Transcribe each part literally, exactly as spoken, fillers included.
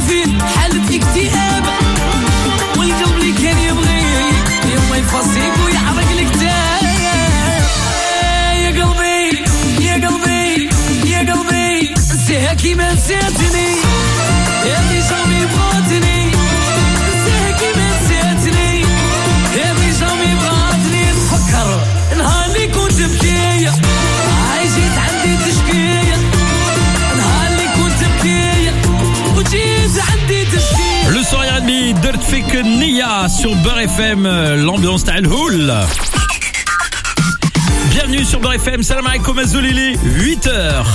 فين حالة اكتئاب والقلب اللي كان يبغي يلا يفصيك ويحرق الكتاب يا قلبي يا قلبي يا قلبي انساها كيما نسيتني يا اللي جامي بغاتني انساها كيما نسيتني يا اللي جامي بغاتني نفكر نهار اللي كنت بكية عايشت عندي تشكية نهار اللي كنت بكية وجيت عندي تشكية. Le soir et demi, Dirt Fake Nia sur Beurre F M, l'ambiance style Hull. Bienvenue sur Beurre F M, salam alaikum Azolili, huit heures.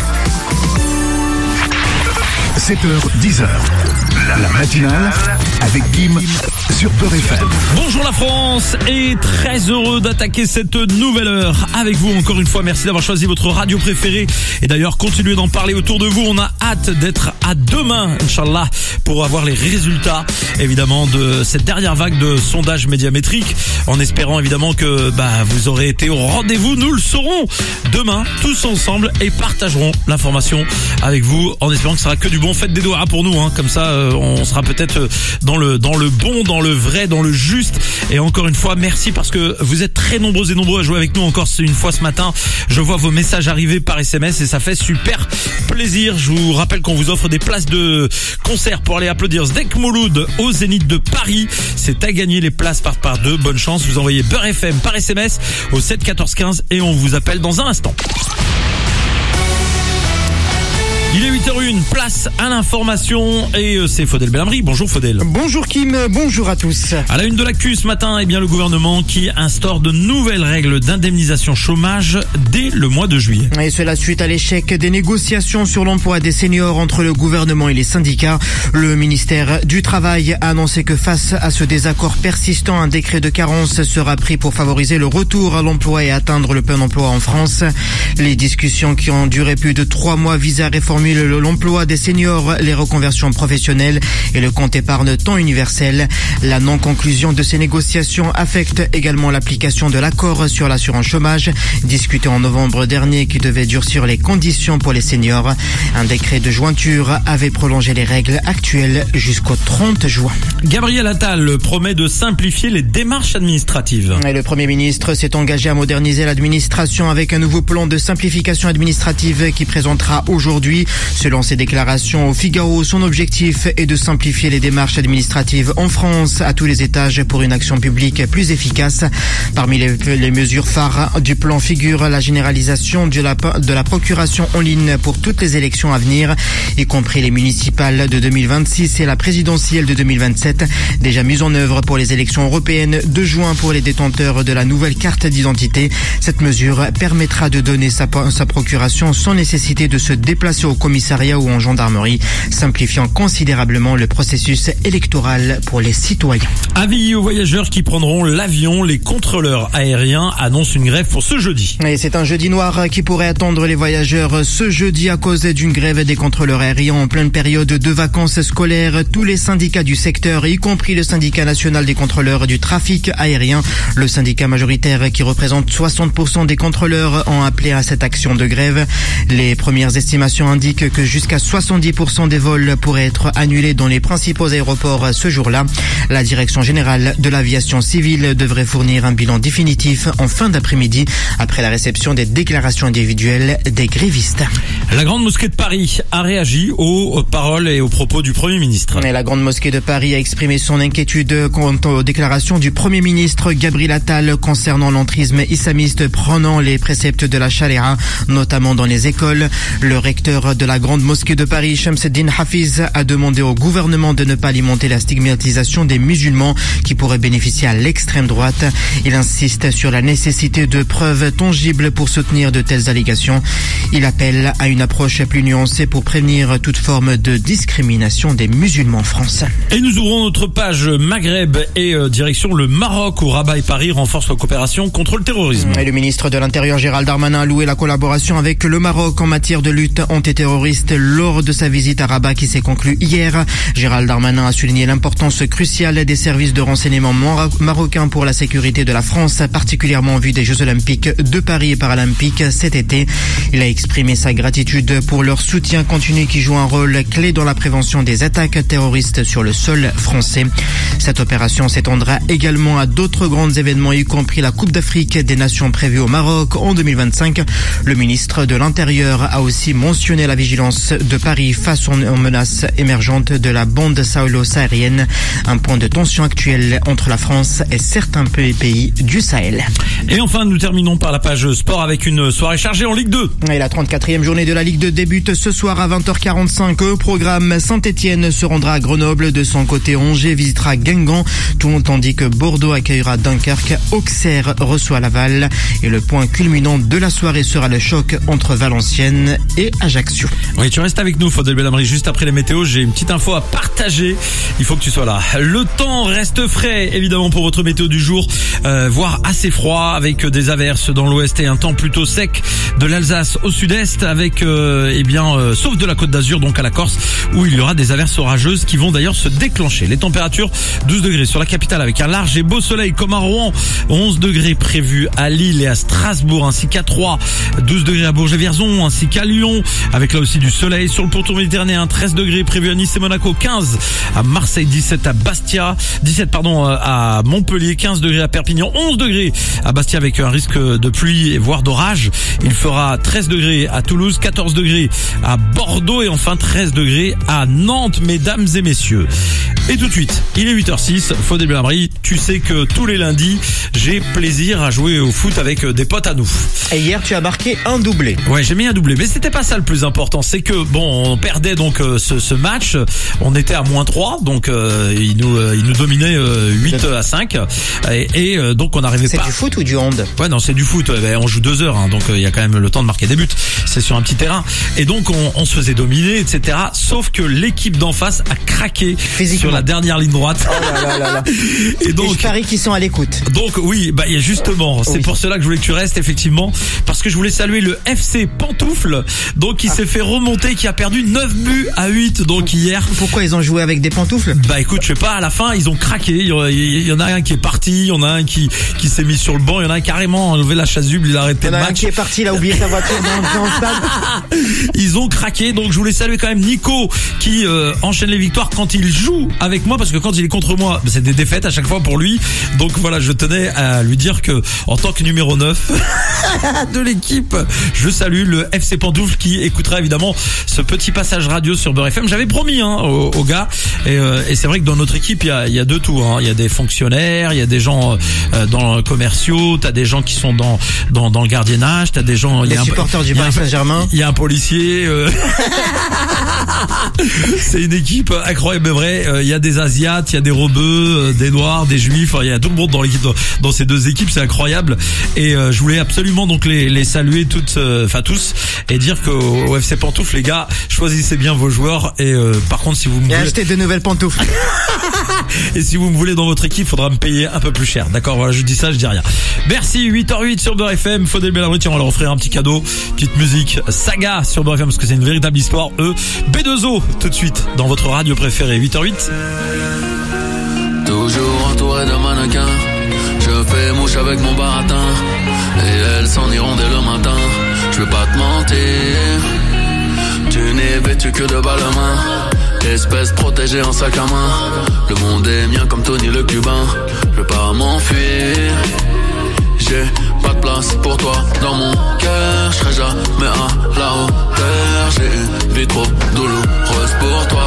sept heures, dix heures. La, la matinale avec Kim sur Beurre F M. Bonjour la France et très heureux d'attaquer cette nouvelle heure avec vous encore une fois. Merci d'avoir choisi votre radio préférée et d'ailleurs continuez d'en parler autour de vous. On a hâte d'être à demain, Inch'Allah, pour avoir les résultats évidemment de cette dernière vague de sondage médiamétrique, en espérant évidemment que bah vous aurez été au rendez-vous. Nous le saurons demain tous ensemble et partagerons l'information avec vous en espérant que ce sera que du bon. Faites des doigts pour nous, hein, comme ça euh, on sera peut-être dans le dans le bon, dans le vrai, dans le juste. Et encore une fois, merci parce que vous êtes très nombreux et nombreux à jouer avec nous encore une fois ce matin. Je vois vos messages arriver par S M S et ça fait super plaisir. Je vous rappelle qu'on vous offre des places de concert pour aller applaudir Zdek Mouloud au Zénith de Paris. C'est à gagner, les places par par deux. Bonne chance, vous envoyez Beurre F M par S M S au sept quatorze quinze et on vous appelle dans un instant. Il est huit heures une, place à l'information et c'est Faudel Belhamri. Bonjour Faudel. Bonjour Kim, bonjour à tous. À la une de l'actu ce matin, eh bien le gouvernement qui instaure de nouvelles règles d'indemnisation chômage dès le mois de juillet. Et cela suite à l'échec des négociations sur l'emploi des seniors entre le gouvernement et les syndicats. Le ministère du Travail a annoncé que face à ce désaccord persistant, un décret de carence sera pris pour favoriser le retour à l'emploi et atteindre le plein emploi en France. Les discussions qui ont duré plus de trois mois visaient à réformer l'emploi des seniors, les reconversions professionnelles et le compte épargne temps universel. La non-conclusion de ces négociations affecte également l'application de l'accord sur l'assurance chômage, discuté en novembre dernier, qui devait durcir les conditions pour les seniors. Un décret de jointure avait prolongé les règles actuelles jusqu'au trente juin. Gabriel Attal promet de simplifier les démarches administratives. Et le Premier ministre s'est engagé à moderniser l'administration avec un nouveau plan de simplification administrative qui présentera aujourd'hui. Selon ses déclarations au Figaro, son objectif est de simplifier les démarches administratives en France à tous les étages pour une action publique plus efficace. Parmi les, les mesures phares du plan figure la généralisation de la, de la procuration en ligne pour toutes les élections à venir, y compris les municipales de deux mille vingt-six et la présidentielle de deux mille vingt-sept, déjà mise en œuvre pour les élections européennes de juin pour les détenteurs de la nouvelle carte d'identité. Cette mesure permettra de donner sa, sa procuration sans nécessité de se déplacer au commissariat ou en gendarmerie, simplifiant considérablement le processus électoral pour les citoyens. Avis aux voyageurs qui prendront l'avion, les contrôleurs aériens annoncent une grève pour ce jeudi. Et c'est un jeudi noir qui pourrait attendre les voyageurs ce jeudi à cause d'une grève des contrôleurs aériens en pleine période de vacances scolaires. Tous les syndicats du secteur, y compris le syndicat national des contrôleurs du trafic aérien, le syndicat majoritaire qui représente soixante pour cent des contrôleurs, ont appelé à cette action de grève. Les premières estimations indiquent que jusqu'à soixante-dix pour cent des vols pourraient être annulés dans les principaux aéroports ce jour-là. La direction générale de l'aviation civile devrait fournir un bilan définitif en fin d'après-midi après la réception des déclarations individuelles des grévistes. La Grande Mosquée de Paris a réagi aux paroles et aux propos du Premier ministre. Et la Grande Mosquée de Paris a exprimé son inquiétude quant aux déclarations du Premier ministre Gabriel Attal concernant l'entrisme islamiste prenant les préceptes de la charia, notamment dans les écoles. Le recteur de la Grande Mosquée de Paris, Shamseddin Hafiz, a demandé au gouvernement de ne pas alimenter la stigmatisation des musulmans qui pourraient bénéficier à l'extrême droite. Il insiste sur la nécessité de preuves tangibles pour soutenir de telles allégations. Il appelle à une approche plus nuancée pour prévenir toute forme de discrimination des musulmans français. Et nous ouvrons notre page Maghreb et euh, direction le Maroc où Rabat et Paris renforcent leur coopération contre le terrorisme. Et le ministre de l'Intérieur Gérald Darmanin a loué la collaboration avec le Maroc en matière de lutte antiterroriste terroristes lors de sa visite à Rabat qui s'est conclue hier. Gérald Darmanin a souligné l'importance cruciale des services de renseignement marocains pour la sécurité de la France, particulièrement en vue des Jeux Olympiques de Paris et Paralympiques cet été. Il a exprimé sa gratitude pour leur soutien continu qui joue un rôle clé dans la prévention des attaques terroristes sur le sol français. Cette opération s'étendra également à d'autres grands événements, y compris la Coupe d'Afrique des Nations prévue au Maroc en deux mille vingt-cinq. Le ministre de l'Intérieur a aussi mentionné la vigilance de Paris face aux menaces émergentes de la bande sahélo-saharienne, un point de tension actuel entre la France et certains pays du Sahel. Et enfin, nous terminons par la page sport avec une soirée chargée en Ligue deux. Et la trente-quatrième journée de la Ligue deux débute ce soir à vingt heures quarante-cinq. Au programme, Saint-Etienne se rendra à Grenoble. De son côté, Angers visitera Guingamp, tout tandis que Bordeaux accueillera Dunkerque. Auxerre reçoit Laval. Et le point culminant de la soirée sera le choc entre Valenciennes et Ajaccio. Oui, tu restes avec nous, Faudel Belhamri. Juste après les météos, j'ai une petite info à partager. Il faut que tu sois là. Le temps reste frais, évidemment, pour votre météo du jour, euh, voire assez froid, avec des averses dans l'ouest et un temps plutôt sec de l'Alsace au sud-est, avec, euh, eh bien, euh, sauf de la Côte d'Azur, donc à la Corse, où il y aura des averses orageuses qui vont d'ailleurs se déclencher. Les températures, douze degrés sur la capitale avec un large et beau soleil comme à Rouen, onze degrés prévus à Lille et à Strasbourg, ainsi qu'à Troyes, douze degrés à Bourges-et-Vierzon, ainsi qu'à Lyon, avec là aussi du soleil. Sur le pourtour méditerranéen, treize degrés prévus à Nice et Monaco, quinze à Marseille, dix-sept à Bastia, dix-sept pardon à Montpellier, quinze degrés à Perpignan, onze degrés à Bastia avec un risque de pluie voire d'orage. Il fera treize degrés à Toulouse, quatorze degrés à Bordeaux et enfin treize degrés à Nantes, mesdames et messieurs. Et tout de suite, il est huit heures six, Faudel Belhamri, tu sais que tous les lundis, j'ai plaisir à jouer au foot avec des potes à nous. Et hier, tu as marqué un doublé. Ouais, j'ai mis un doublé, mais c'était pas ça le plus important. C'est que, bon, on perdait donc euh, ce, ce match, on était à moins trois, donc euh, il nous euh, il nous dominait euh, huit à cinq, et, et euh, donc on n'arrivait pas... C'est du foot ou du hand? Ouais, non, c'est du foot, on joue deux heures, hein, donc il euh, y a quand même le temps de marquer des buts, c'est sur un petit terrain, et donc on, on se faisait dominer, et cetera. Sauf que l'équipe d'en face a craqué sur la dernière ligne droite. Oh là là là là. Et donc, et je parie qu'ils sont à l'écoute. Donc oui, bah justement, c'est oui. Pour cela que je voulais que tu restes, effectivement, parce que je voulais saluer le F C Pantoufle, donc qui ah. s'est fait remonter, qui a perdu neuf buts à huit, donc hier. Pourquoi ils ont joué avec des pantoufles? Bah écoute, je sais pas, à la fin, ils ont craqué, il y en a un qui est parti, il y en a un qui qui s'est mis sur le banc, il y en a un carrément enlevé la chasuble, il a arrêté le match. Il y en a un qui est parti, il a oublié sa voiture dans, dans le stade. Ils ont craqué, donc je voulais saluer quand même Nico, qui euh, enchaîne les victoires quand il joue avec moi, parce que quand il est contre moi, c'est des défaites à chaque fois pour lui. Donc voilà, je tenais à lui dire que en tant que numéro neuf de l'équipe, je salue le F C Pantoufle qui écoutera évidemment ce petit passage radio sur Beurre F M. J'avais promis hein, aux, aux gars, et, euh, et c'est vrai que dans notre équipe il y a, il y a de tout. Hein. Il y a des fonctionnaires, il y a des gens euh, dans le commerciaux, t'as des gens qui sont dans dans, dans le gardiennage, t'as des gens. Les il y a supporters un, du Paris Saint-Germain. Il y a un policier. Euh... c'est une équipe incroyable, mais vrai. Il y a des Asiates, il y a des rebeux, des Noirs, des Juifs. Il y a tout le monde dans l'équipe, dans, dans ces deux équipes, c'est incroyable. Et euh, je voulais absolument donc les, les saluer toutes, enfin euh, tous, et dire qu'au au F C Pantoufle, les gars, choisissez bien vos joueurs. Et euh, par contre, si vous me et voulez achetez de nouvelles pantoufles. Et si vous me voulez dans votre équipe, faudra me payer un peu plus cher. D'accord, voilà, je dis ça, je dis rien. Merci, huit heures huit sur Beurre F M. Faudel Belhamri, tiens, on va leur offrir un petit cadeau, petite musique Saga sur Beurre F M parce que c'est une véritable histoire. Eux, B deux O tout de suite dans votre radio préférée. huit heures huit. Toujours entouré de mannequins, je fais mouche avec mon baratin, et elles s'en iront dès le matin. Je veux pas te mentir, tu n'es vêtu que de balmain, espèce protégée en sac à main. Le monde est mien comme Tony le Cubain, je veux pas m'enfuir. J'ai pas de place pour toi dans mon cœur, je serai jamais à la hauteur. J'ai une vie trop douloureuse pour toi.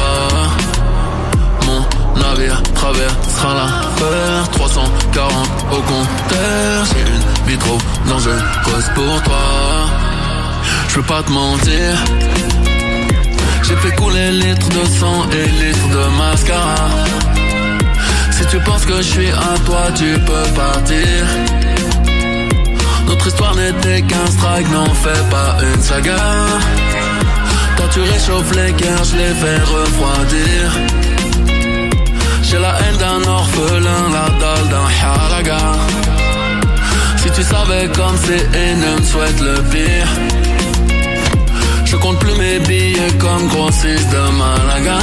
Mon navire traversera la peur, trois cent quarante au compteur. J'ai une vie trop dangereuse pour toi. Je veux pas te mentir, j'ai fait couler litres de sang et litres de mascara. Si tu penses que je suis à toi, tu peux partir. Notre histoire n'était qu'un strike, n'en fais pas une saga. Toi tu réchauffes les cœurs, je les fais refroidir. J'ai la haine d'un orphelin, la dalle d'un halaga. Si tu savais comme c'est et ne me souhaite le pire. Je Je compte plus mes billets comme grossiste de Malaga.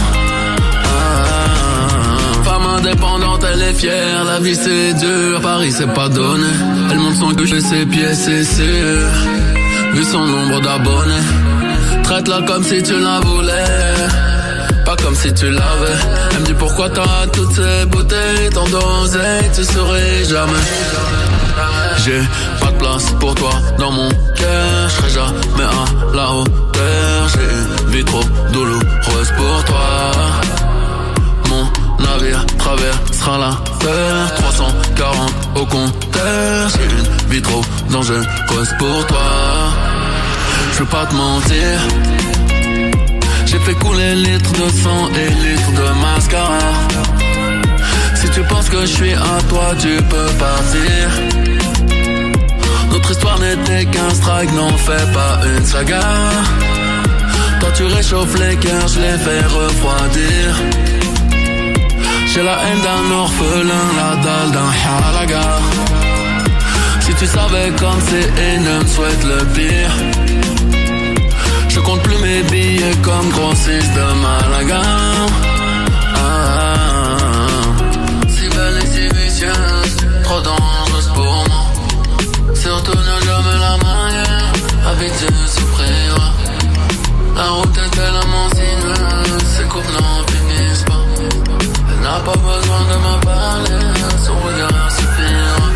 Ah, femme indépendante, elle est fière. La vie c'est dur, Paris c'est pas donné. Elle monte son cul chez ses pieds, c'est sûr. Vu son nombre d'abonnés, traite-la comme si tu la voulais, pas comme si tu l'avais. Elle me dit pourquoi t'as toutes ces bouteilles, tant d'oseille, tu saurais jamais. J'ai pas de place pour toi dans mon cœur, je serai jamais à la hauteur. J'ai une vie trop douloureuse pour toi. Mon navire traversera la terre, trois cent quarante au compteur. J'ai une vie trop dangereuse pour toi. Je veux pas te mentir, j'ai fait couler litres de sang et litres de mascara. Si tu penses que je suis à toi, tu peux partir. Notre histoire n'était qu'un strike, n'en fais pas une saga. Toi tu réchauffes les cœurs, je les fais refroidir. J'ai la haine d'un orphelin, la dalle d'un halaga. Si tu savais comme c'est énorme, souhaite le pire. Je compte plus mes billets comme grossiste de Malaga. Ah, ah, ah. Si belle et si vicieuse, trop dangereuse pour moi. Surtout ne jamais la manière, avec Dieu souffrir. La route est tellement sinueuse, ces coupes n'en finissent pas. Elle n'a pas besoin de me parler, son regard suffira.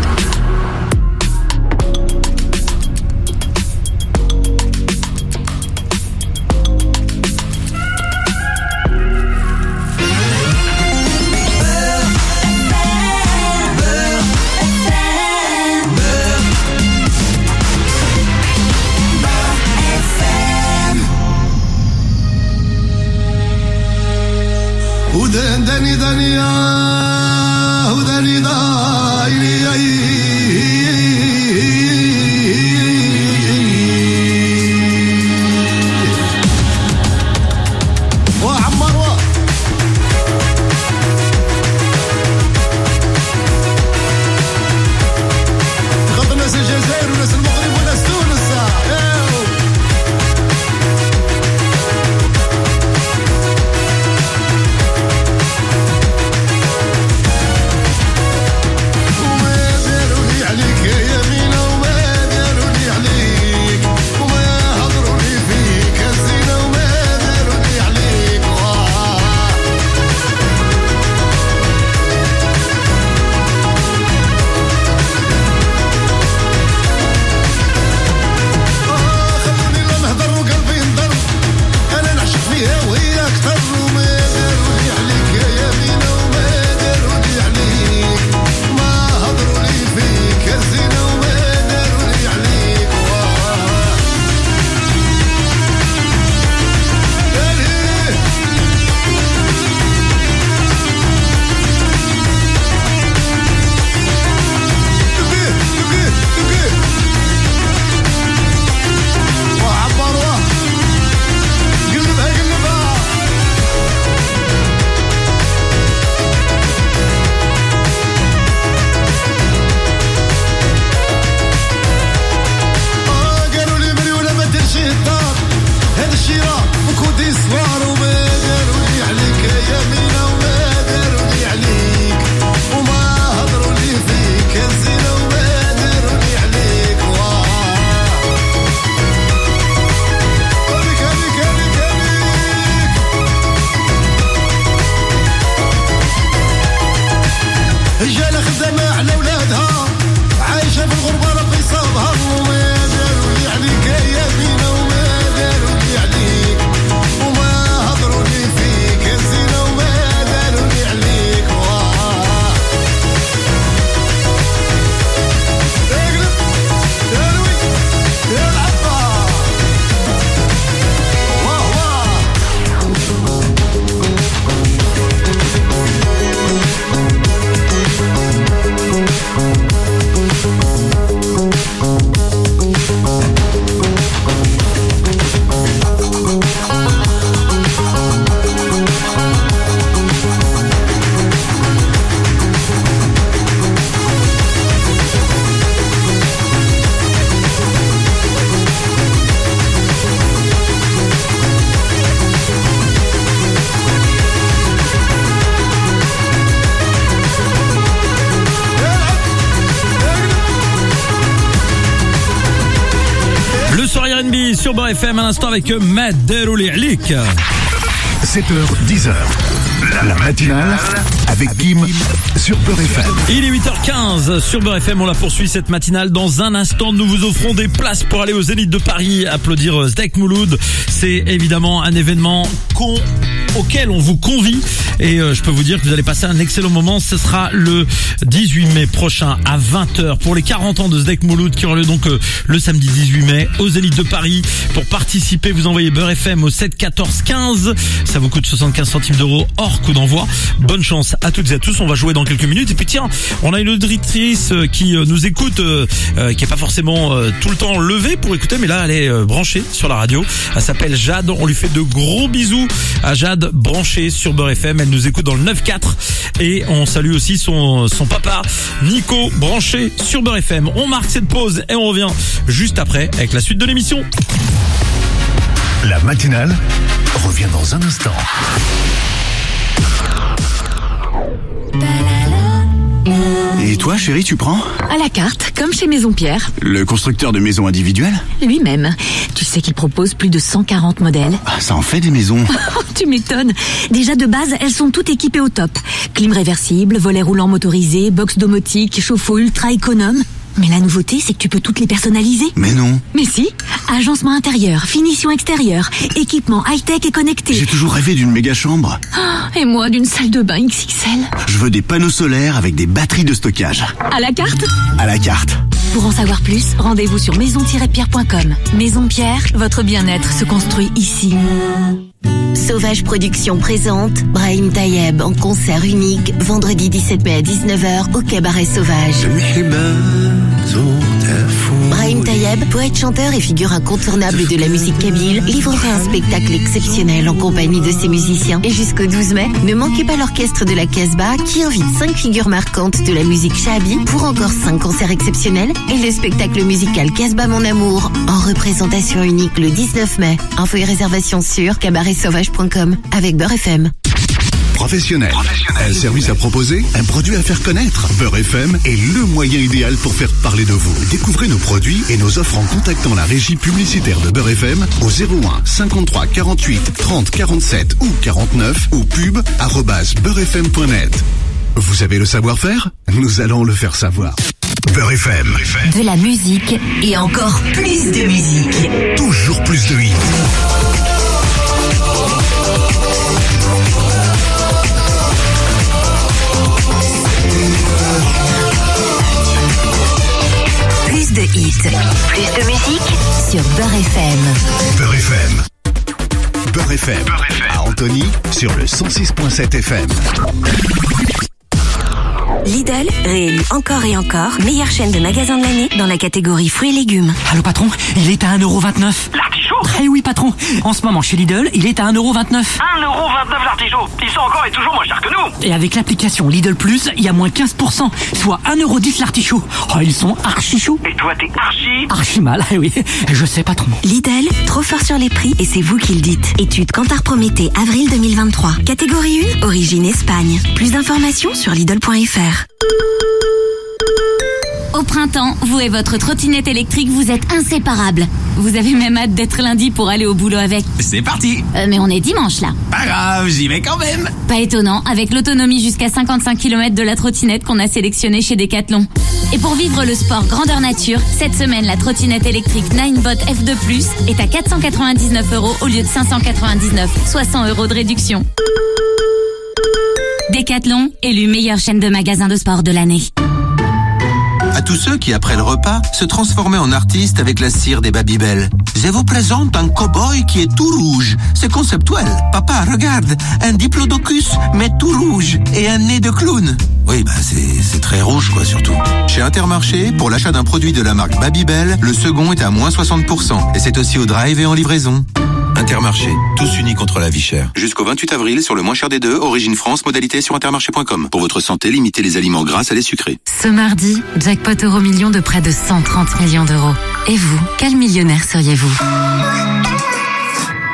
وداني دانيا وداني دايلي وعمر وا تخاطر ناس الجزائر وناس المغرب وناس تونس. R and B sur Beurre F M à l'instant avec Matt Derouli Alik. sept heures dix heures. La matinale avec Kim sur Beurre F M. Il est huit heures quinze sur Beurre F M. On la poursuit cette matinale. Dans un instant, nous vous offrons des places pour aller au Zénith de Paris applaudir Zdek Mouloud. C'est évidemment un événement con auquel on vous convie et euh, je peux vous dire que vous allez passer un excellent moment. Ce sera le dix-huit mai prochain à vingt heures pour les quarante ans de Zdek Mouloud qui aura lieu donc euh, le samedi dix-huit mai au Zénith de Paris. Pour participer, vous envoyez Beurre F M au sept quatorze quinze. Ça vous coûte soixante-quinze centimes d'euros hors coût d'envoi. Bonne chance à toutes et à tous. On va jouer dans quelques minutes. Et puis tiens, on a une auditrice qui nous écoute, euh, euh, qui est pas forcément euh, tout le temps levée pour écouter, mais là elle est euh, branchée sur la radio. Elle s'appelle Jade. On lui fait de gros bisous à Jade, branchée sur Beurre F M. Elle nous écoute dans le neuf quatre et on salue aussi son son papa Nico, branché sur Beurre F M. On marque cette pause et on revient juste après avec la suite de l'émission. La matinale revient dans un instant. Et toi, chérie, tu prends ? À la carte, comme chez Maison Pierre. Le constructeur de maisons individuelles ? Lui-même. Tu sais qu'il propose plus de cent quarante modèles. Ah, ça en fait des maisons. Tu m'étonnes. Déjà de base, elles sont toutes équipées au top. Clim réversible, volet roulant motorisé, box domotique, chauffe-eau ultra économe. Mais la nouveauté, c'est que tu peux toutes les personnaliser. Mais non. Mais si. Agencement intérieur, finition extérieure, équipement high-tech et connecté. J'ai toujours rêvé d'une méga chambre. Oh, et moi, d'une salle de bain X X L. Je veux des panneaux solaires avec des batteries de stockage. À la carte ? À la carte. Pour en savoir plus, rendez-vous sur maison tiret pierre point com. Maison Pierre, votre bien-être se construit ici. Sauvage Productions présente Brahim Tayeb en concert unique vendredi dix-sept mai à dix-neuf heures au Cabaret Sauvage. Brahim Tayeb, poète chanteur et figure incontournable de la musique kabyle, livrera un spectacle exceptionnel en compagnie de ses musiciens. Et jusqu'au douze mai, ne manquez pas l'orchestre de la Casbah qui invite cinq figures marquantes de la musique shahabi pour encore cinq concerts exceptionnels et le spectacle musical Casbah Mon Amour en représentation unique le dix-neuf mai. Infos et réservations sur cabaret sauvage point com avec Beurre F M. Professionnel. Un service à proposer, un produit à faire connaître. Beurre F M est le moyen idéal pour faire parler de vous. Découvrez nos produits et nos offres en contactant la régie publicitaire de Beurre F M au zéro un cinquante-trois quarante-huit trente quarante-sept ou quarante-neuf ou pub arobase beurrefm point net. Vous avez le savoir-faire ? Nous allons le faire savoir. Beurre F M. De la musique et encore plus de musique. Toujours plus de hits. Plus de hits, plus de musique sur Beurre F M. Beurre F M. Beurre F M. À Antony sur le cent six virgule sept F M. Lidl, réélu encore et encore, meilleure chaîne de magasins de l'année dans la catégorie fruits et légumes. Allô patron, il est à un euro vingt-neuf. L'artichaut ? Eh oui patron, en ce moment chez Lidl, il est à un euro vingt-neuf. un euro vingt-neuf l'artichaut. Ils sont encore et toujours moins chers que nous. Et avec l'application Lidl Plus, il y a moins quinze pour cent, soit un euro dix l'artichaut. Oh, ils sont archi chauds. Et toi t'es archi Archi mal, eh oui, je sais patron. Lidl, trop fort sur les prix et c'est vous qui le dites. Étude Kantar Prométhée, avril deux mille vingt-trois. Catégorie un, origine Espagne. Plus d'informations sur Lidl point F R. Au printemps, vous et votre trottinette électrique, vous êtes inséparables. Vous avez même hâte d'être lundi pour aller au boulot avec. C'est parti. Euh, mais on est dimanche là. Pas grave, j'y vais quand même. Pas étonnant, avec l'autonomie jusqu'à cinquante-cinq kilomètres de la trottinette qu'on a sélectionnée chez Decathlon. Et pour vivre le sport grandeur nature, cette semaine, la trottinette électrique Ninebot F deux plus est à quatre cent quatre-vingt-dix-neuf euros au lieu de cinq cent quatre-vingt-dix-neuf, soit cent euros de réduction. Decathlon, élu meilleure chaîne de magasins de sport de l'année. À tous ceux qui, après le repas, se transformaient en artistes avec la cire des Babybel. Je vous présente un cow-boy qui est tout rouge. C'est conceptuel. Papa, regarde, un diplodocus, mais tout rouge, et un nez de clown. Oui, bah c'est, c'est très rouge, quoi, surtout. Chez Intermarché, pour l'achat d'un produit de la marque Babybel, le second est à moins soixante pour cent. Et c'est aussi au drive et en livraison. Intermarché, tous unis contre la vie chère. Jusqu'au vingt-huit avril, sur le moins cher des deux, Origine France, modalité sur intermarché point com. Pour votre santé, limitez les aliments gras à les sucrés. Ce mardi, jackpot euro million de près de cent trente millions d'euros. Et vous, quel millionnaire seriez-vous ?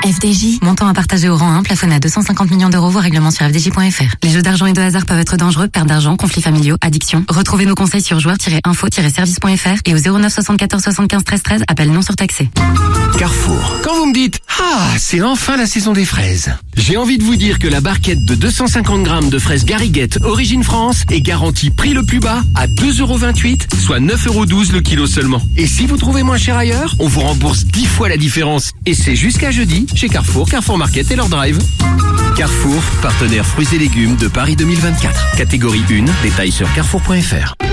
F D J, montant à partager au rang un, plafonné à deux cent cinquante millions d'euros, voire règlement sur f d j point f r. Les jeux d'argent et de hasard peuvent être dangereux, perte d'argent, conflits familiaux, addiction. Retrouvez nos conseils sur joueurs tiret info tiret service point f r et au zéro neuf soixante-quatorze soixante-quinze treize treize, appel non surtaxé. Carrefour. Quand vous me dites « Ah, c'est enfin la saison des fraises », j'ai envie de vous dire que la barquette de deux cent cinquante grammes de fraises Gariguette Origine France est garantie prix le plus bas à deux euros vingt-huit, soit neuf euros douze le kilo seulement. Et si vous trouvez moins cher ailleurs, on vous rembourse dix fois la différence. Et c'est jusqu'à jeudi chez Carrefour, Carrefour Market et leur drive. Carrefour, partenaire fruits et légumes de Paris deux mille vingt-quatre. Catégorie un, détails sur carrefour point f r.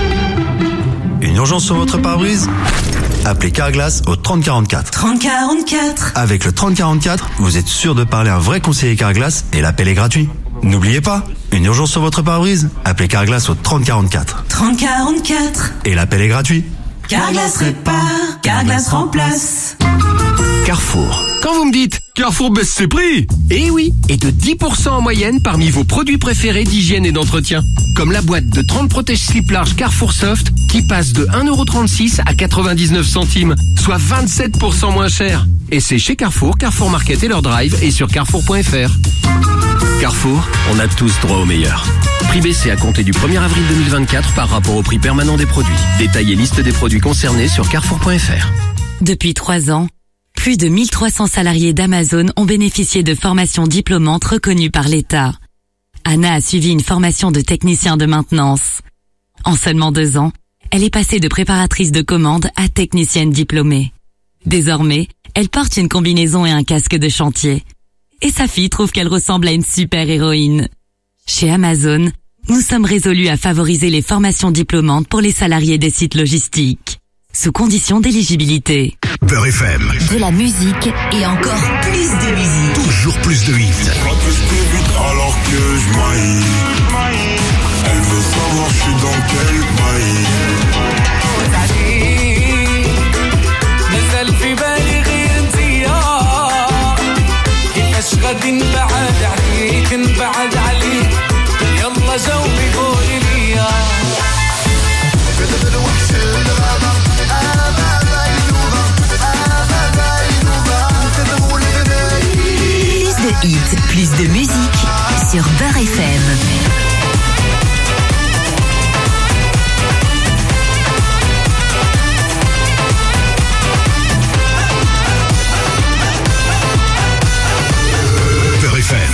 Une urgence sur votre pare-brise ? Appelez Carglass au trente quarante-quatre. trente quarante-quatre. Avec le trente quarante-quatre, vous êtes sûr de parler à un vrai conseiller Carglass et l'appel est gratuit. N'oubliez pas, une urgence sur votre pare-brise ? Appelez Carglass au trente quarante-quatre. trente quarante-quatre. Et l'appel est gratuit. Carglass répare, Carglass remplace. Carrefour. Quand vous me dites Carrefour baisse ses prix, eh oui, et de dix pour cent en moyenne parmi vos produits préférés d'hygiène et d'entretien. Comme la boîte de trente protège-slip large Carrefour Soft qui passe de un euro trente-six à quatre-vingt-dix-neuf centimes, soit vingt-sept pour cent moins cher. Et c'est chez Carrefour, Carrefour Market et leur drive et sur carrefour point f r. Carrefour, on a tous droit au meilleur. Prix baissé à compter du premier avril deux mille vingt-quatre par rapport au prix permanent des produits. Détail et liste des produits concernés sur carrefour point f r. Depuis trois ans, plus de mille trois cents salariés d'Amazon ont bénéficié de formations diplômantes reconnues par l'État. Anna a suivi une formation de technicien de maintenance. En seulement deux ans, elle est passée de préparatrice de commande à technicienne diplômée. Désormais, elle porte une combinaison et un casque de chantier. Et sa fille trouve qu'elle ressemble à une super-héroïne. Chez Amazon, nous sommes résolus à favoriser les formations diplômantes pour les salariés des sites logistiques, sous condition d'éligibilité. Beurre F M. De la musique et encore plus de musique. Toujours plus de hits. Alors que je maille. Elle veut savoir je suis dans quel maille. نزل في بالي غير انتيا كيفاش غادي نبعد عليك نبعد عليك يلا جاوبي قولي ليا كذب الوحش الغابة أنا زينوبة أنا زينوبة كذب والغناي. Plus de hits, plus de musique sur Beurre F M. F M.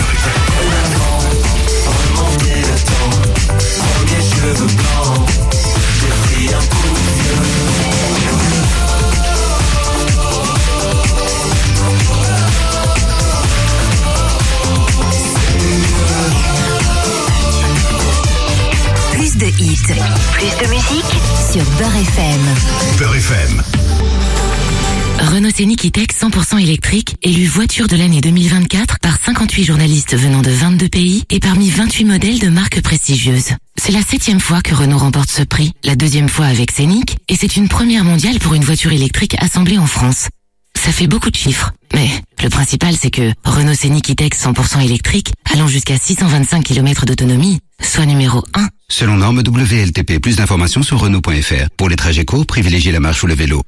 Plus de hits, plus de musique sur Beurre F M. Beurre F M. Renault Scénic E-Tech cent pour cent électrique, élu voiture de l'année deux mille vingt-quatre par cinquante-huit journalistes venant de vingt-deux pays et parmi vingt-huit modèles de marques prestigieuses. C'est la septième fois que Renault remporte ce prix, la deuxième fois avec Scénic, et c'est une première mondiale pour une voiture électrique assemblée en France. Ça fait beaucoup de chiffres, mais le principal c'est que Renault Scénic E-Tech cent pour cent électrique, allant jusqu'à six cent vingt-cinq kilomètres d'autonomie, soit numéro un. Selon norme W L T P, plus d'informations sur Renault point F R. Pour les trajets courts, privilégiez la marche ou le vélo.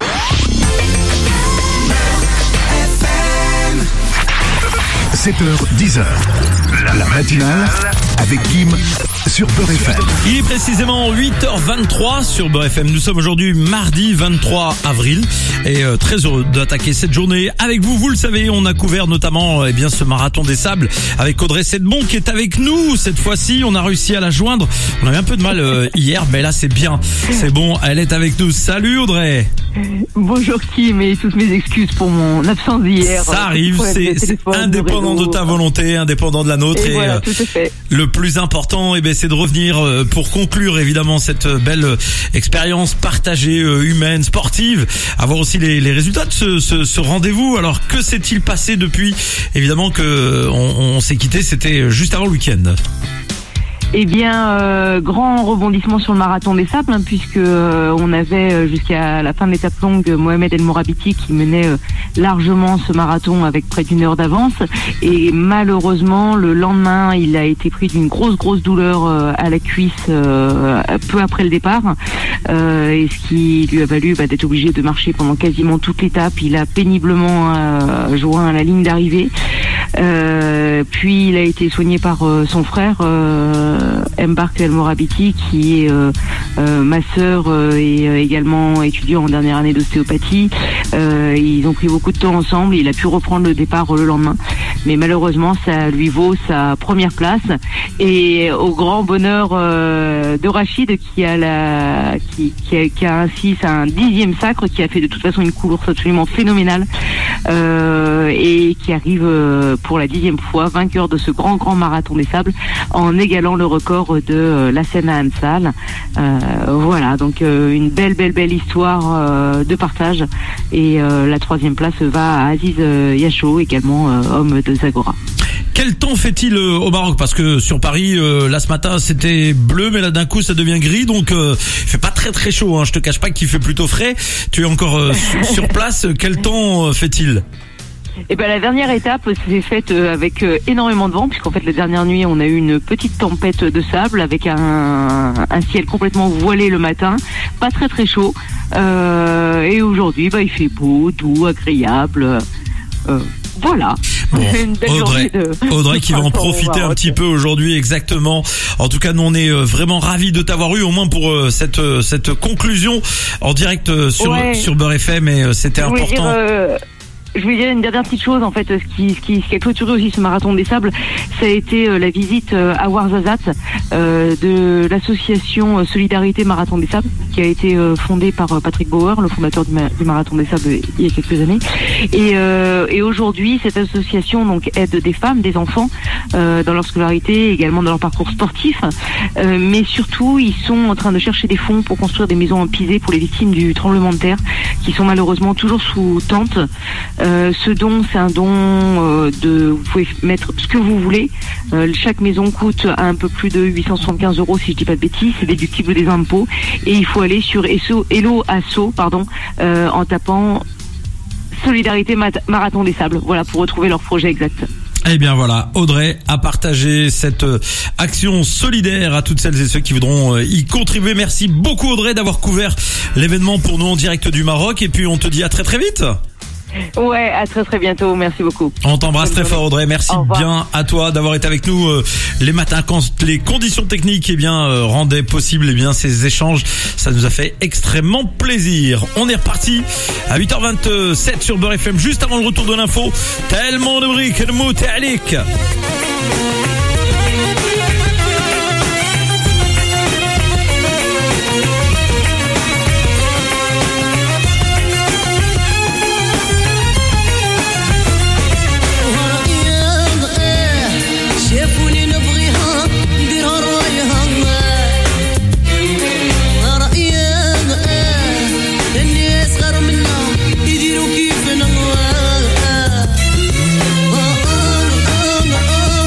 sept heures, dix heures. La matinale avec Kim sur Beurre F M. Il est précisément huit heures vingt-trois sur Beurre F M. Nous sommes aujourd'hui mardi vingt-trois avril et euh, très heureux d'attaquer cette journée avec vous. Vous le savez, on a couvert notamment eh bien ce marathon des sables avec Audrey Sedbon qui est avec nous. Cette fois-ci, on a réussi à la joindre. On avait un peu de mal euh, hier, mais là c'est bien. C'est bon, elle est avec nous. Salut Audrey. Bonjour Kim et toutes mes excuses pour mon absence d'hier. Ça arrive, c'est, c'est indépendant de, de ta volonté, indépendant de la nôtre. Et, et voilà, euh, tout est fait. Le plus important, eh ben, c'est de revenir euh, pour conclure évidemment cette belle euh, expérience partagée, euh, humaine, sportive. Avoir aussi les, les résultats de ce, ce, ce rendez-vous. Alors que s'est-il passé depuis ? Évidemment que on, on s'est quitté, c'était juste avant le week-end. Eh bien, euh, grand rebondissement sur le marathon des sables, hein, puisque euh, on avait euh, jusqu'à la fin de l'étape longue Mohamed El Morabiti qui menait euh, largement ce marathon avec près d'une heure d'avance. Et malheureusement, le lendemain, il a été pris d'une grosse, grosse douleur euh, à la cuisse euh, peu après le départ, euh, et ce qui lui a valu bah, d'être obligé de marcher pendant quasiment toute l'étape. Il a péniblement euh, joint à la ligne d'arrivée. Euh, puis il a été soigné par euh, son frère euh, Mbark El Morabiti, qui est euh, euh, masseur euh, et euh, également étudiant en dernière année d'ostéopathie. Euh, ils ont pris beaucoup de temps ensemble. Il a pu reprendre le départ euh, le lendemain, mais malheureusement ça lui vaut sa première place, et au grand bonheur euh, de Rachid qui a la qui, qui, a, qui a ainsi un dixième sacre, qui a fait de toute façon une course absolument phénoménale, euh, et qui arrive euh, pour la dixième fois vainqueur de ce grand grand marathon des sables en égalant le record de euh, Lassana Ansal. Euh, voilà, donc euh, une belle belle belle histoire euh, de partage, et euh, la troisième place va à Aziz euh, Yacho, également euh, homme de Zagora. Quel temps fait-il euh, au Maroc? Parce que sur Paris, euh, là ce matin c'était bleu, mais là d'un coup ça devient gris, donc euh, il fait pas très très chaud, hein. Je te cache pas qu'il fait plutôt frais. Tu es encore euh, sur place. Quel temps euh, fait-il? Eh ben la dernière étape s'est faite avec énormément de vent, puisqu'en fait la dernière nuit on a eu une petite tempête de sable avec un, un ciel complètement voilé le matin, pas très très chaud, euh, et aujourd'hui bah il fait beau, doux, agréable. Euh, voilà. Bon, Audrey, de... Audrey qui va en profiter un petit peu aujourd'hui, exactement. En tout cas, nous on est vraiment ravis de t'avoir eu, au moins pour cette cette conclusion en direct sur ouais. sur Beurre F M, et c'était important. Dire, euh... Je voulais dire une dernière petite chose, en fait, ce qui, ce qui, ce qui a clôturé aussi ce marathon des sables, ça a été euh, la visite euh, à Ouarzazate euh, de l'association Solidarité Marathon des Sables, qui a été euh, fondée par euh, Patrick Bauer, le fondateur du, ma- du Marathon des Sables il y a quelques années. Et, euh, et aujourd'hui, cette association donc aide des femmes, des enfants euh, dans leur scolarité, également dans leur parcours sportif, euh, mais surtout ils sont en train de chercher des fonds pour construire des maisons en pisé pour les victimes du tremblement de terre, qui sont malheureusement toujours sous tente. Euh, ce don, c'est un don euh, de, vous pouvez mettre ce que vous voulez. Euh, chaque maison coûte un peu plus de huit cent soixante-quinze euros, si je dis pas de bêtises. C'est déductible des impôts, et il faut aller sur Hello Asso, pardon, euh, en tapant Solidarité Mat- Marathon des Sables. Voilà, pour retrouver leur projet exact. Eh bien voilà, Audrey a partagé cette action solidaire à toutes celles et ceux qui voudront y contribuer. Merci beaucoup Audrey d'avoir couvert l'événement pour nous en direct du Maroc, et puis on te dit à très très vite. Ouais, à très très bientôt, merci beaucoup. On t'embrasse très fort Audrey, merci bien à toi d'avoir été avec nous euh, les matins quand les conditions techniques eh bien euh, rendaient possible eh bien ces échanges. Ça nous a fait extrêmement plaisir. On est reparti à huit heures vingt-sept sur Beurre F M, juste avant le retour de l'info. Tellement de briques, le mot ta'alik. يديروا كيف نغوى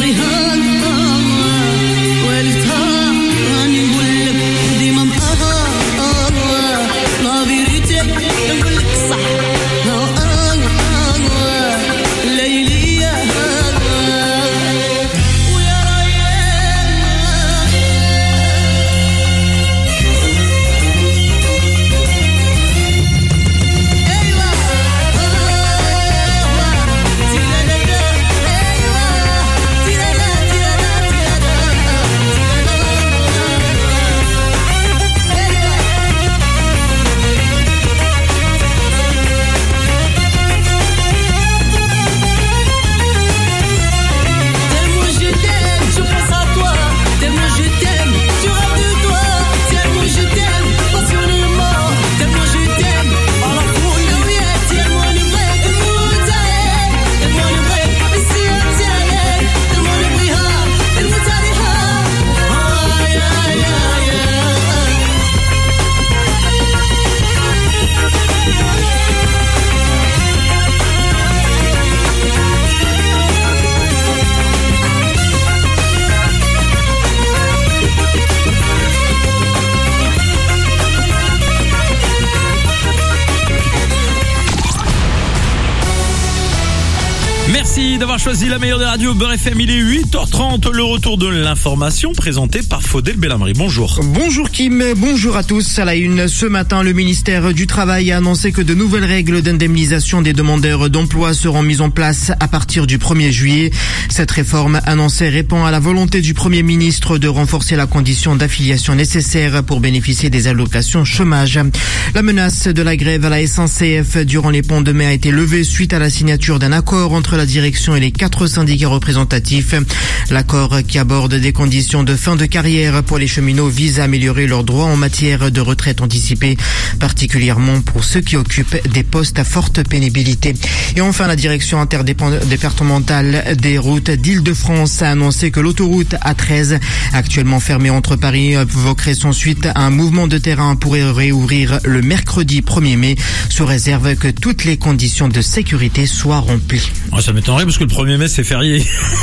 Merci d'avoir choisi la meilleure des radios Beurre F M. Il est huit heures trente, le retour de l'information présenté par Faudel Belhamri. Bonjour. Bonjour Kim, bonjour à tous. À la une, ce matin, le ministère du Travail a annoncé que de nouvelles règles d'indemnisation des demandeurs d'emploi seront mises en place à partir du premier juillet. Cette réforme annoncée répond à la volonté du Premier ministre de renforcer la condition d'affiliation nécessaire pour bénéficier des allocations chômage. La menace de la grève à la S N C F durant les ponts de mai a été levée suite à la signature d'un accord entre la direction et les quatre syndicats représentatifs. L'accord qui aborde des conditions de fin de carrière pour les cheminots vise à améliorer leurs droits en matière de retraite anticipée, particulièrement pour ceux qui occupent des postes à forte pénibilité. Et enfin, la direction interdépartementale des routes d'Île-de-France a annoncé que l'autoroute A treize, actuellement fermée entre Paris, provoquerait sans suite un mouvement de terrain pour réouvrir le mercredi premier mai, sous réserve que toutes les conditions de sécurité soient remplies. Ouais, ça m'étonnerait parce que le premier mai c'est férié.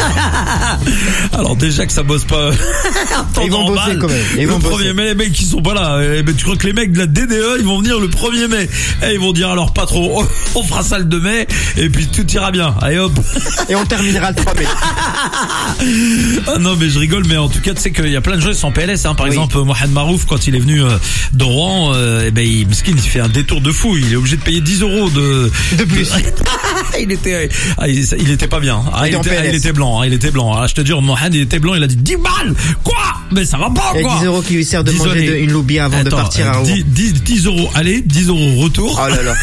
Alors déjà que ça bosse pas. Ils vont bosser quand même. Ils le vont premier bosser. mai, les mecs qui sont pas là. Eh ben, tu crois que les mecs de la D D E ils vont venir le premier mai? Eh, ils vont dire alors patron, oh, on fera ça le deux mai et puis tout ira bien. Allez hop. Et on terminera le trois mai. Ah non mais je rigole, mais en tout cas tu sais qu'il y a plein de gens qui sont en P L S hein. Par Oui. exemple Mohamed Marouf, quand il est venu euh, de Rouen, euh, eh ben il, Miskin, il fait un détour de fou. Il est obligé de payer dix euros de de plus. il était ah, il, il était pas bien. Ah, Il il, était en était, P L S. ah, il était blanc, hein, il était blanc. Ah, je te dis, Mohamed il était blanc, il a dit dix balles. Quoi? Mais ça va pas Il y a quoi. dix euros qui lui servent de dix manger de, une loubia avant Attends, de partir à Rouen. dix, dix, dix euros aller, dix euros retour. Oh là là.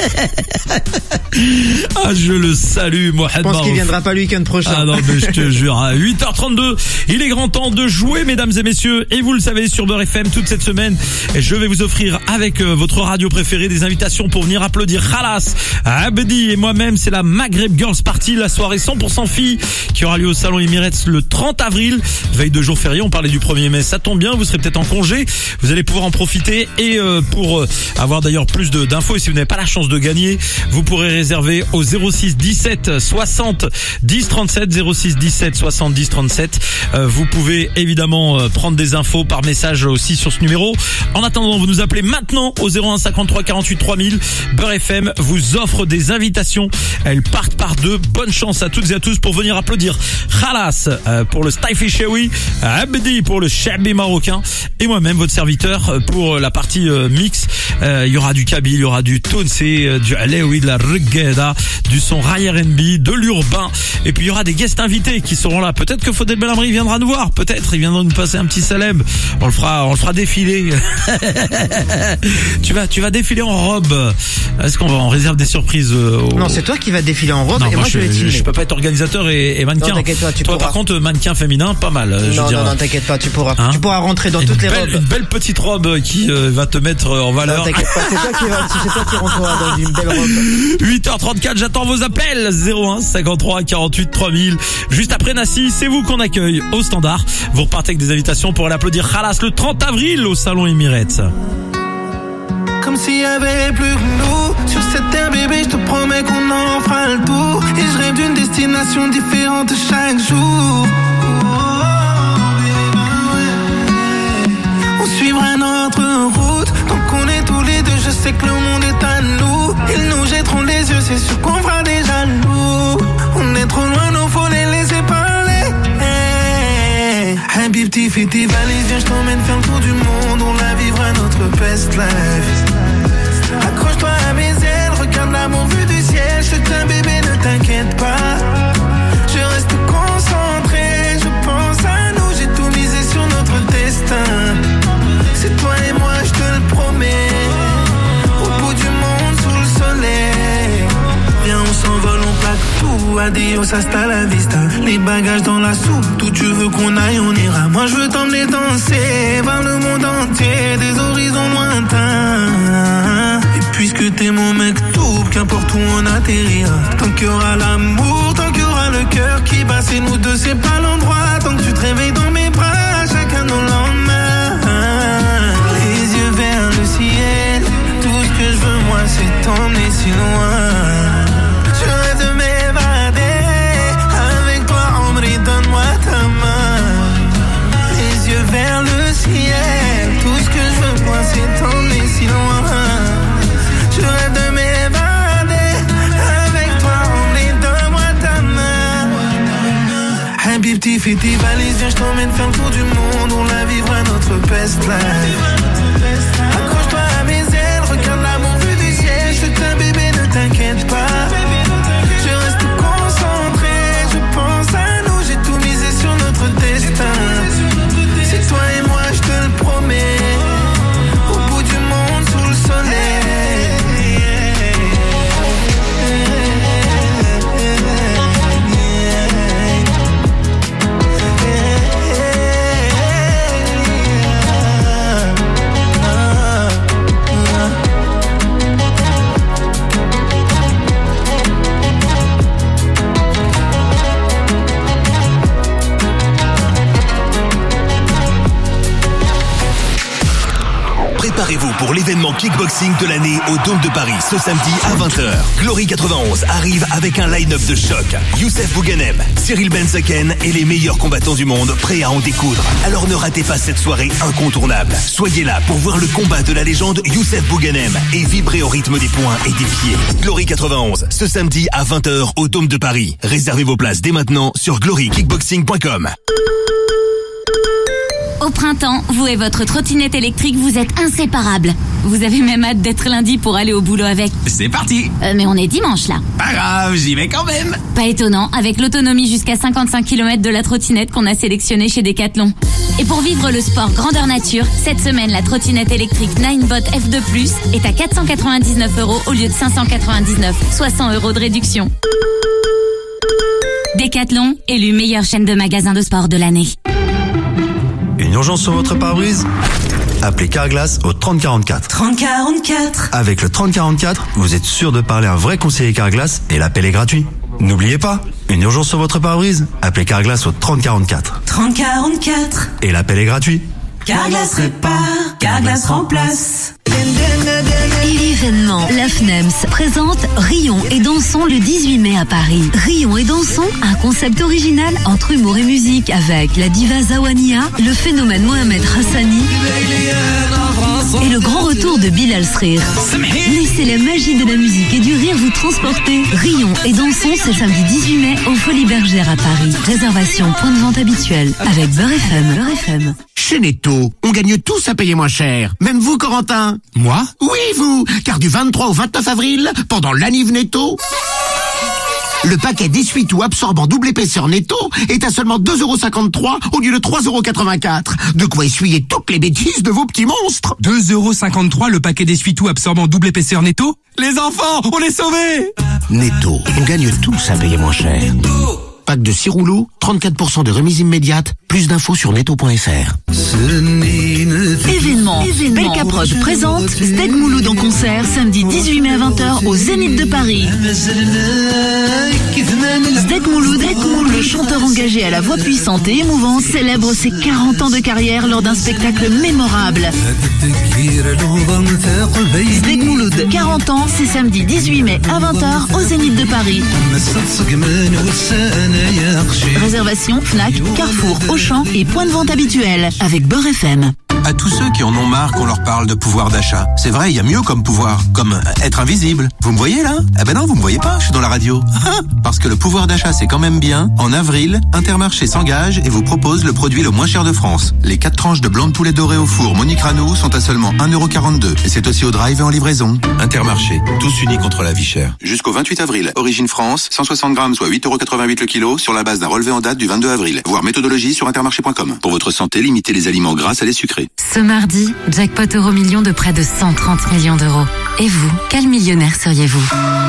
Ah, je le salue, Mohamed Je pense Marouf. qu'il viendra pas le week-end prochain. Ah non, mais je te jure, à huit heures trente-deux, il est grand temps de jouer, mesdames et messieurs, et vous le savez, sur Beurre F M, toute cette semaine, je vais vous offrir avec euh, votre radio préférée des invitations pour venir applaudir Khalas, Abdi et moi-même. C'est la Maghreb Girls Party, la soirée cent pour cent filles qui aura lieu au Salon Emirates le trente avril, veille de jour férié. On parlait du premier mai, ça tombe bien, vous serez peut-être en congé, vous allez pouvoir en profiter. Et euh, pour euh, avoir d'ailleurs plus de, d'infos, et si vous n'avez pas la chance de gagner, vous pourrez réserver au zéro six dix-sept soixante dix trente-sept, zéro six dix-sept soixante dix trente-sept. Euh, vous pouvez évidemment euh, prendre des infos par message aussi sur ce numéro. En attendant, vous nous appelez maintenant au zéro un cinquante-trois quarante-huit trois mille. Beurre F M vous offre des invitations. Elles partent par deux. Bonne chance à toutes et à tous pour venir applaudir Khalas euh, pour le Staifi Chewi, Abdi pour le Shabi marocain et moi-même votre serviteur euh, pour la partie euh, mix. Euh, il y aura du Kabyle, il y aura du Tounsi, euh, du Alewi, de la Reggaeda, du son Rai R and B, de l'urbain, et puis il y aura des guests invités qui seront là. Peut-être que Faudel Belhamri viendra nous voir, peut-être il viendra nous passer un petit salam. On le fera, on le fera défiler. tu vas, tu vas défiler en robe. Est-ce qu'on va en réserve des surprises euh, au... Non, c'est toi qui vas défiler en robe Non, et moi, je vais je, filmer. je peux pas être organisateur et, et mannequin. Non, t'inquiète pas, tu Toi, pourras. par contre, mannequin féminin, pas mal. Je Non, veux dire, non, non, t'inquiète pas, tu pourras. Hein Tu pourras rentrer dans une toutes les belle, robes. Une belle petite robe qui euh, va te mettre en valeur. Non, t'inquiète pas, c'est toi qui, c'est toi qui rentreras dans une belle robe. huit heures trente-quatre, j'attends vos appels. zéro un cinquante-trois quarante-huit trois mille. Juste après Nassi, c'est vous qu'on accueille au standard. Vous repartez avec des invitations pour aller applaudir Khalas le trente avril au Salon Emirates. Comme s'il y avait plus que nous sur cette terre, bébé, je te promets qu'on en fera le tour. Et je rêve d'une destination différente chaque jour. c'est sûr qu'on fera des jaloux. On est trop loin, nous faut les laisser parler. Hey, Habibti, fais tes valises, viens, je t'emmène faire le tour du monde. On la vivra notre best life. Accroche-toi à mes ailes, regarde l'amour vu du ciel. Je te tiens bébé, ne t'inquiète pas. Je reste concentré, je pense à nous. J'ai tout misé sur notre destin. C'est toi et moi, je te le promets. Au bout du monde, sous le soleil. Viens, on s'envole, on plaque tout. Adios, hasta la vista. Les bagages dans la soupe. Où tu veux qu'on aille, on ira. Moi, je veux t'emmener danser. Voir le monde entier, des horizons lointains. Et puisque t'es mon mec tout, qu'importe où on atterrira. Tant qu'il y aura l'amour, tant qu'il y aura le cœur qui bat, c'est nous deux, c'est pas l'endroit. Tant que tu te réveilles dans mes bras, chacun nos lendemains. Les yeux vers le ciel. Tout ce que je veux, moi, c'est t'emmener si loin. Je rêve de m'évader. Avec toi, Omri, donne-moi ta main. Les yeux vers le ciel. Tout ce que je veux, moi, c'est t'emmener si loin. Je rêve de m'évader. Avec toi, Omri, donne-moi ta main. Habibti, fais tes valises, viens, je t'emmène faire le tour du monde. On la vivra notre best life. Accroche-toi à mes ailes, regarde l'amour vu du ciel. Je te tiens bébé, ne t'inquiète pas. Je reste concentré, je pense à nous. J'ai tout misé sur notre destin. C'est toi et moi, je te le promets. Au bout du monde, sous le soleil. Préparez-vous pour l'événement kickboxing de l'année au Dôme de Paris ce samedi à vingt heures. Glory quatre-vingt-onze arrive avec un line-up de choc. Youssef Bouganem, Cyril Benzaken et les meilleurs combattants du monde prêts à en découdre. Alors ne ratez pas cette soirée incontournable. Soyez là pour voir le combat de la légende Youssef Bouganem et vibrer au rythme des poings et des pieds. Glory quatre-vingt-onze, ce samedi à vingt heures au Dôme de Paris. Réservez vos places dès maintenant sur glory kickboxing point com. Au printemps, vous et votre trottinette électrique, vous êtes inséparables. Vous avez même hâte d'être lundi pour aller au boulot avec. C'est parti. Euh, mais on est dimanche là. Pas grave, j'y vais quand même. Pas étonnant, avec l'autonomie jusqu'à cinquante-cinq kilomètres de la trottinette qu'on a sélectionnée chez Decathlon. Et pour vivre le sport grandeur nature, cette semaine, la trottinette électrique Ninebot F deux plus est à quatre cent quatre-vingt-dix-neuf euros au lieu de cinq cent quatre-vingt-dix-neuf, soit cent euros de réduction. Decathlon, élu meilleure chaîne de magasins de sport de l'année. Une urgence sur votre pare-brise? Appelez Carglass au trente quarante-quatre. trente quarante-quatre. Avec le trente quarante-quatre, vous êtes sûr de parler à un vrai conseiller Carglass et l'appel est gratuit. N'oubliez pas, une urgence sur votre pare-brise? Appelez Carglass au trente quarante-quatre. trente quarante-quatre. Et l'appel est gratuit. Carglass répare, Carglass remplace. Événement, la F N E M S présente Rions et dansons le dix-huit mai à Paris. Rions et dansons, un concept original entre humour et musique avec la diva Zawania, le phénomène Mohamed Hassani et le grand retour de Bilal Srir. Laissez la magie de la musique et du rire vous transporter. Rions et dansons, c'est samedi dix-huit mai au Folies Bergères à Paris. Réservation point de vente habituel avec Beurre F M. Beurre F M. Chez Netto, on gagne tous à payer moins cher. Même vous, Corentin. Moi? Oui, vous. Car du vingt-trois au vingt-neuf avril, pendant l'Aniv Netto, le paquet d'essuie-tout absorbant double épaisseur Netto est à seulement deux euros cinquante-trois au lieu de trois euros quatre-vingt-quatre. De quoi essuyer toutes les bêtises de vos petits monstres. deux euros cinquante-trois le paquet d'essuie-tout absorbant double épaisseur Netto? Les enfants, on est sauvés! Netto, on gagne tous à payer moins cher. Pack de six rouleaux, trente-quatre pour cent de remise immédiate. Plus d'infos sur netto point f r. Événement. Événement. Belcaprod présente Steak Mouloud en concert samedi dix-huit mai à vingt heures au Zénith de Paris. Steak Mouloud, le chanteur engagé à la voix puissante et émouvante, célèbre ses quarante ans de carrière lors d'un spectacle mémorable. Steak Mouloud, quarante ans, c'est samedi dix-huit mai à vingt heures au Zénith de Paris. Réservation Fnac, Carrefour, Auchan et point de vente habituel avec Beurre F M. À tous ceux qui en ont marre qu'on leur parle de pouvoir d'achat. C'est vrai, il y a mieux comme pouvoir, comme être invisible. Vous me voyez là? Eh ben non, vous me voyez pas, je suis dans la radio. Parce que le pouvoir d'achat c'est quand même bien. En avril, Intermarché s'engage et vous propose le produit le moins cher de France. Les quatre tranches de blanc de poulet doré au four Monique Rano sont à seulement un euro quarante-deux. Et c'est aussi au drive et en livraison. Intermarché, tous unis contre la vie chère. Jusqu'au vingt-huit avril. Origine France, cent soixante grammes, soit huit euros quatre-vingt-huit le kilo, sur la base d'un relevé en date du vingt-deux avril. Voir méthodologie sur intermarché point com. Pour votre santé, limitez les aliments gras à les sucrés. Ce mardi, jackpot euro million de près de cent trente millions d'euros. Et vous, quel millionnaire seriez-vous?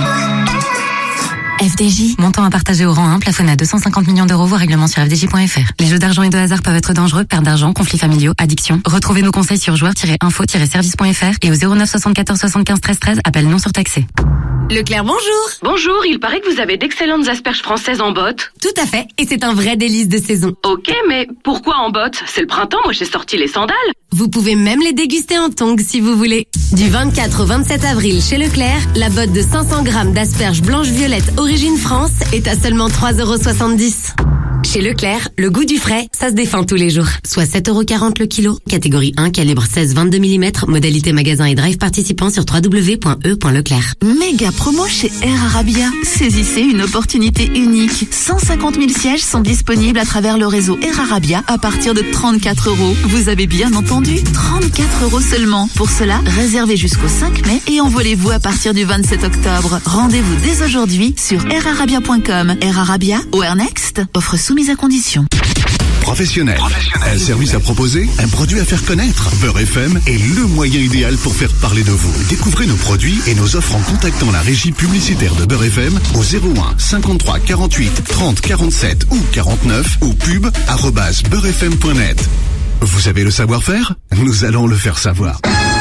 F D J, montant à partager au rang un, plafonné à deux cent cinquante millions d'euros, voire règlement sur f d j point f r. Les jeux d'argent et de hasard peuvent être dangereux, perte d'argent, conflits familiaux, addiction. Retrouvez nos conseils sur joueurs tiret info tiret service point f r et au zéro neuf soixante-quatorze soixante-quinze treize treize, appel non surtaxé. Leclerc, bonjour. Bonjour, il paraît que vous avez d'excellentes asperges françaises en botte. Tout à fait, et c'est un vrai délice de saison. Ok, mais pourquoi en botte? C'est le printemps, moi j'ai sorti les sandales. Vous pouvez même les déguster en tongs si vous voulez. Du vingt-quatre au vingt-sept avril chez Leclerc, la botte de cinq cents grammes d'asperges blanches-violettes origine France est à seulement trois euros soixante-dix. Chez Leclerc, le goût du frais, ça se défend tous les jours. Soit sept euros quarante le kilo. Catégorie un, calibre seize vingt-deux millimètres. Modalité magasin et drive participant sur w w w point e point leclerc. Méga promo chez Air Arabia. Saisissez une opportunité unique. cent cinquante mille sièges sont disponibles à travers le réseau Air Arabia à partir de trente-quatre euros. Vous avez bien entendu, trente-quatre euros seulement. Pour cela, réservez jusqu'au cinq mai et envolez-vous à partir du vingt-sept octobre. Rendez-vous dès aujourd'hui sur air arabia point com. Air Arabia ou Air Next, offre soumise à condition. Professionnel. Un service à proposer, un produit à faire connaître. Beurre F M est le moyen idéal pour faire parler de vous. Découvrez nos produits et nos offres en contactant la régie publicitaire de Beurre F M au zéro un cinquante-trois quarante-huit trente quarante-sept ou quarante-neuf ou pub arobase beurre f m point net. Vous avez le savoir-faire? Nous allons le faire savoir.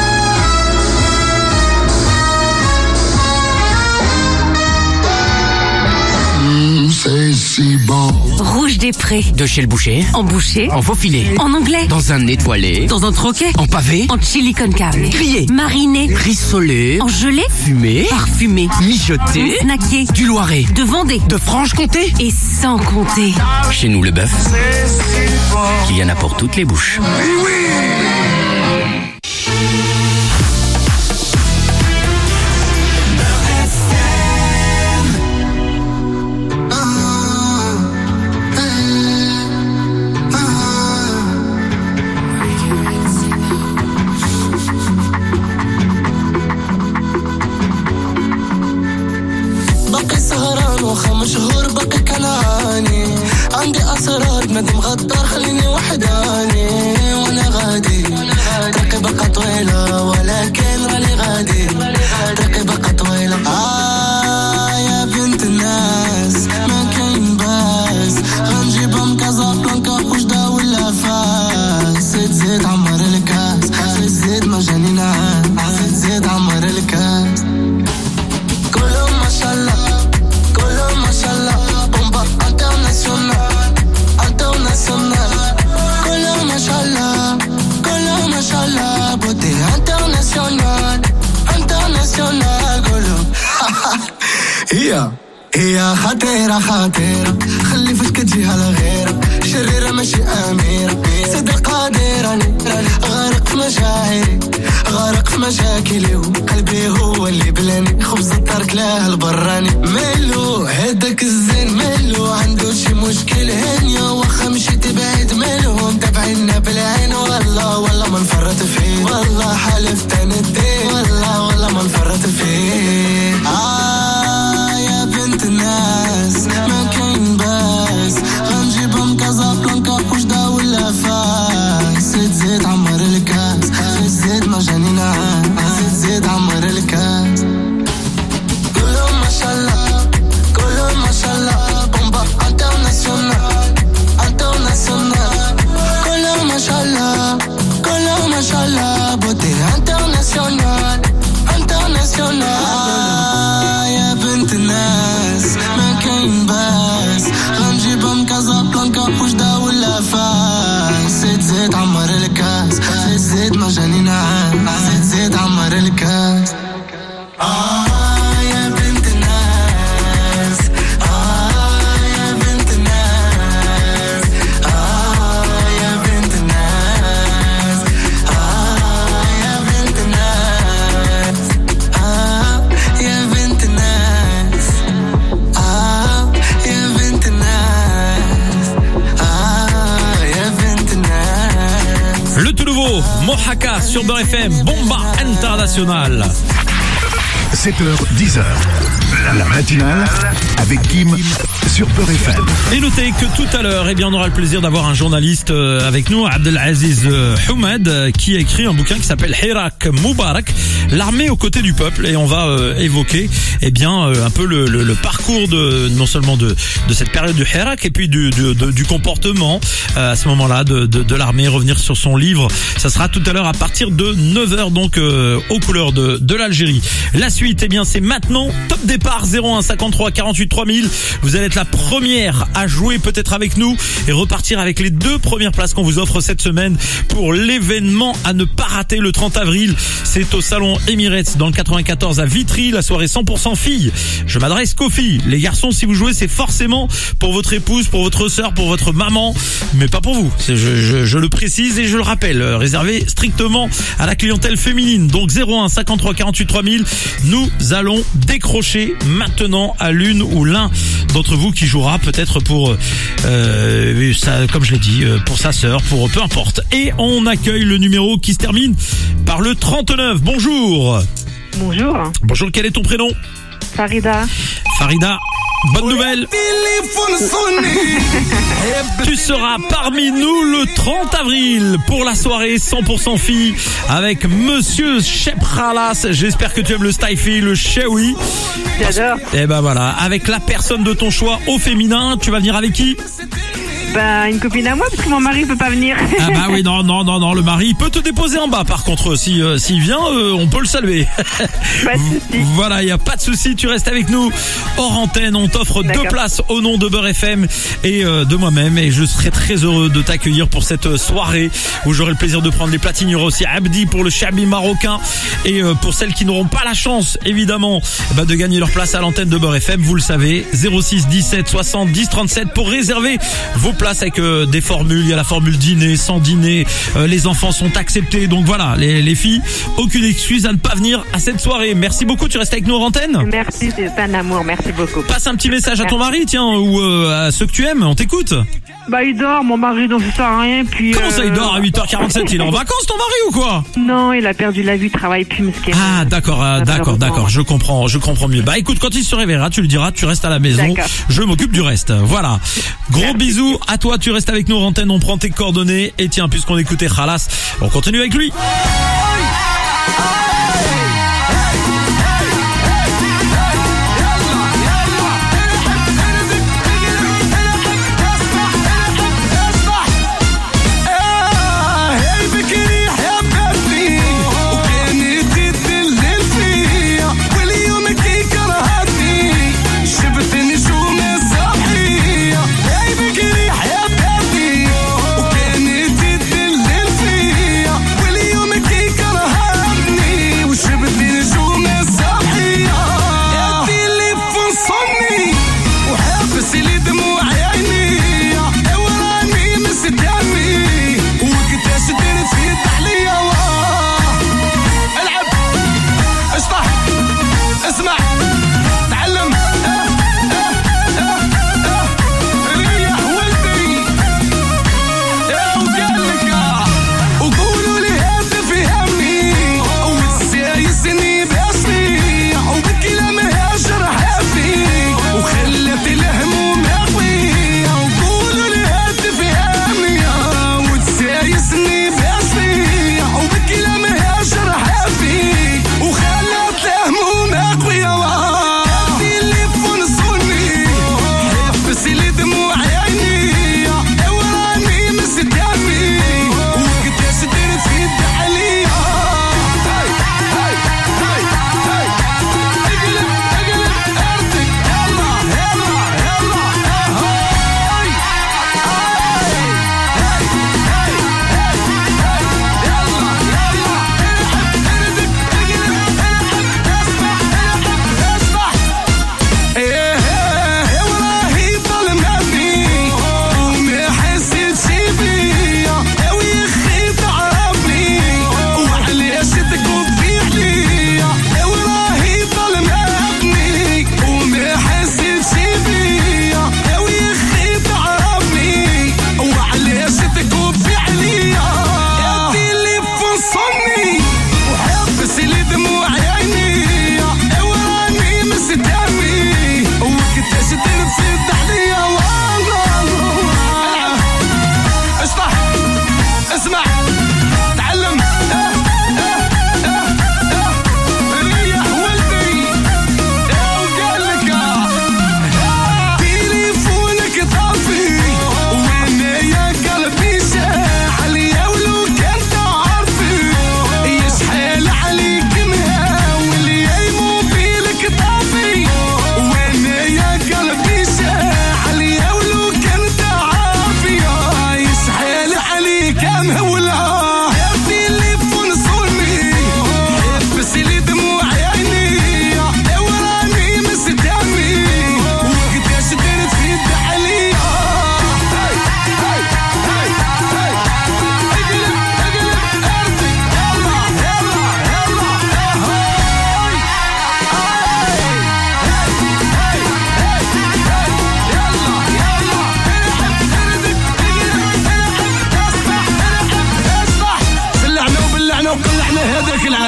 C'est si bon. Rouge des Prés. De chez le boucher. En boucher. En faux filet. En anglais. Dans un étoilé. Dans un troquet. En pavé. En chili con carne. Grillé. Mariné. Rissolé. En gelée. Fumé. Parfumé. Mijoté. Snacké. Du Loiret. De Vendée. De Franche-Comté. Et sans compter. Chez nous, le bœuf, il y en a pour toutes les bouches. Oui, oui. مشهور بقى كنعاني عندي أسرار ندم غدار خليني وحداني وأنا غادي طريقي بقى طويلة ولكن راني غادي طريقي بقى طويلة آه يا بنت الناس ما كاين باس غنجيبها من كازابلانكا وجدة ولا فاس زيد زيد عمر الكاس زيد زيد ما جاني نعاس زيد زيد عمر الكاس كلهم ما شاء الله ما شاء الله بومبا انترناسيونال انترناسيونال كله ما شاء الله كله ما شاء الله بودي انترناسيونال انترناسيونال كله هي هي خطيرة خطيرة خلي فاش كتجيها لغيرة شريرة ماشي أميرة سيدة قادراني غارق في مشاعري غارق في مشاكلي وقلبي هو اللي بلاني خبز الدار كلاه البراني مالو هداك الزين مالو عنده شي مشكل هنيا واخا مشيت بعيد مالهم تابعينا بالعين والله والله ما نفرط فيه والله حلفت انا الدين والله والله ما نفرط فيه آه يا بنت الناس ما كاين باس غنجيبهم كازابلانكا وجدة ولا فاس زيد زيد عمر الكاس زيد زيد ما جاني نعاس زيد زيد عمر الكاس كلهم ما شاء الله كلهم ما شاء الله بومبا انترناسيونال انترناسيونال كلهم ما شاء الله كلهم ما شاء الله بودي انترناسيونال انترناسيونال Mohaka sur Beurre F M, Bomba International. sept heures, dix heures. La matinale avec Kim sur Beurre F M. Et notez que tout à l'heure, eh bien, on aura le plaisir d'avoir un journaliste avec nous, Abdelaziz Houmed, qui a écrit un bouquin qui s'appelle Hirak Moubarak, l'armée aux côtés du peuple. Et on va euh, évoquer, eh bien, euh, un peu le, le, le parcours de non seulement de, de cette période du Hirak et puis du, du, de, du comportement euh, à ce moment-là de, de, de l'armée. Revenir sur son livre, ça sera tout à l'heure à partir de neuf heures, donc euh, aux couleurs de, de l'Algérie. La suite, eh bien, c'est maintenant. Top départ zéro un cinquante-trois quarante-huit trois mille. Vous allez être la première à jouer peut-être avec nous et repartir avec les deux premières places qu'on vous offre cette semaine pour l'événement à ne pas rater le trente avril. C'est au salon Emirates dans le quatre-vingt-quatorze à Vitry, la soirée cent pour cent filles. Je m'adresse qu'aux filles. Les garçons, si vous jouez, c'est forcément pour votre épouse, pour votre sœur, pour votre maman, mais pas pour vous. C'est, je, je, je le précise et je le rappelle, réservé strictement à la clientèle féminine. Donc zéro un cinquante-trois quarante-huit trois mille. Nous allons décrocher maintenant à l'une ou l'un d'entre vous qui jouera peut-être pour euh, ça, comme je l'ai dit, pour sa sœur, pour peu importe. Et on accueille le numéro qui se termine par le trente-neuf. Bonjour. Bonjour. Bonjour, quel est ton prénom? Farida. Farida, bonne nouvelle. Tu seras parmi nous le trente avril pour la soirée cent pour cent filles avec Monsieur Cheb Khalas. J'espère que tu aimes le Staifi, le Chewi. J'adore. Et ben voilà, avec la personne de ton choix au féminin, tu vas venir avec qui? Ben, une copine à moi, parce que mon mari peut pas venir. Ah bah oui, non, non, non, non, le mari il peut te déposer en bas. Par contre, si euh, s'il vient, euh, on peut le saluer. Pas de souci. Voilà, il y a pas de souci. Tu restes avec nous hors antenne. On t'offre D'accord. deux places au nom de Beurre F M et euh, de moi-même. Et je serai très heureux de t'accueillir pour cette soirée où j'aurai le plaisir de prendre les platines. Il y aura aussi Abdi pour le Chabi marocain et euh, pour celles qui n'auront pas la chance, évidemment, bah, de gagner leur place à l'antenne de Beurre F M. Vous le savez, zéro six dix-sept soixante dix trente-sept pour réserver vos place avec euh, des formules. Il y a la formule dîner, sans dîner, euh, les enfants sont acceptés, donc voilà, les, les filles, aucune excuse à ne pas venir à cette soirée. Merci beaucoup, tu restes avec nous en antenne. Merci, c'est un amour, merci beaucoup. Passe un petit message à ton mari, tiens, ou euh, à ceux que tu aimes, on t'écoute. Bah il dort, mon mari, donc ça sert à rien. Puis, Comment ça, euh... il dort à huit heures quarante-sept? Il est en vacances, ton mari, ou quoi? Non, il a perdu la vue, il travaille plus, mesquin. Ah d'accord, euh, d'accord, d'accord, je comprends, je comprends mieux. Bah écoute, quand il se réveillera, tu lui diras, tu restes à la maison, D'accord. je m'occupe du reste. Voilà. Gros Merci. bisous à toi, tu restes avec nous en antenne, on prend tes coordonnées et tiens, puisqu'on écoutait Khalas, on continue avec lui. وكانت تدلل فيا واليوم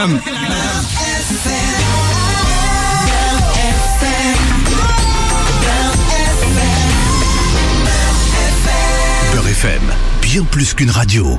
Bam. Beurre F M, bien plus qu'une radio.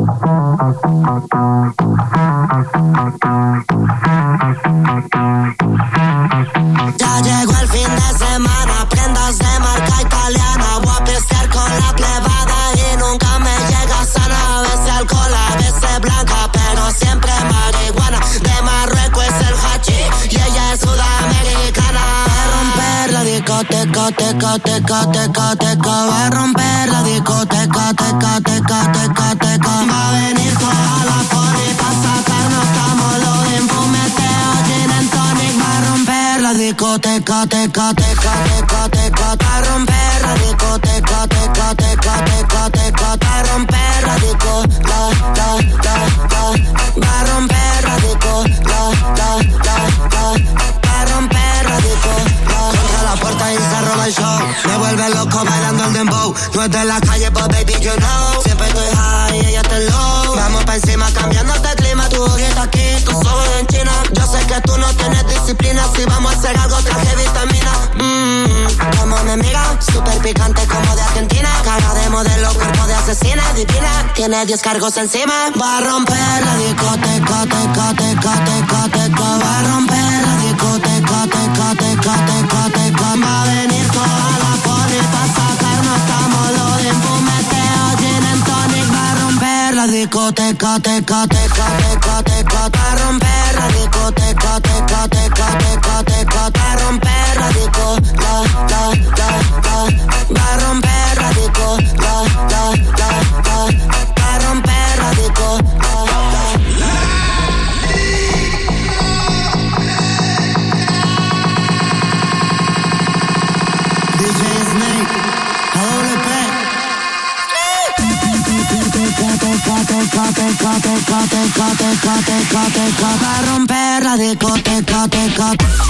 Ya llegó el fin de semana, prendas de marca italiana. Voy a pistear con la plebada y nunca me llega sana. A veces alcohol, a veces blanca, pero siempre marihuana. De Marruecos es el hachís y ella es sudamericana. Va a romper la discoteca, teca, teca, teca, teca. Va a romper la discoteca, teca, teca, teca, teca. Va a venir toda la poli pa' sacarnos camolo de fumeteo, gin and tonic. Va a romper la discoteca, teca, teca, teca, teca. Va a romper la discoteca, teca, teca, teca, teca. Va a romper la disco, la, la, la, la. Va a romper la disco, la, la, la, la. Va a romper la disco, la. Contra la puerta y se roba el show. Me vuelve loco bailando el dembow. No es de la calle, but baby, you know. Siempre estoy high y ella está low. Vamos pa' encima cambiándote el clima. Tu ojito aquí, tus ojos en China. Yo sé que tú no tienes disciplina. Si vamos a hacer algo, traje vitamina. Mmm, como mi amiga. Super picante como de Argentina. Cara de modelo, cuerpo de asesina. Divina, tiene diez cargos encima. Va a romper la discoteca, teca, teca, teca, teca. Va a romper la discoteca, teca, teca, teca, teca. Va a venir toda la poli pa' sacarnos camolo de fumeteo, gin and tonic. Va a romper la discoteca, teca, teca, teca, teca. Va a romper la discoteca, teca, teca, teca, teca. Va a romper la disco, la, la, la, la. Va a romper la disco, la, la, la, la. Va a romper la disco, la, la, la. D J Snake, a doble P. Va a romper la discoteca, teca.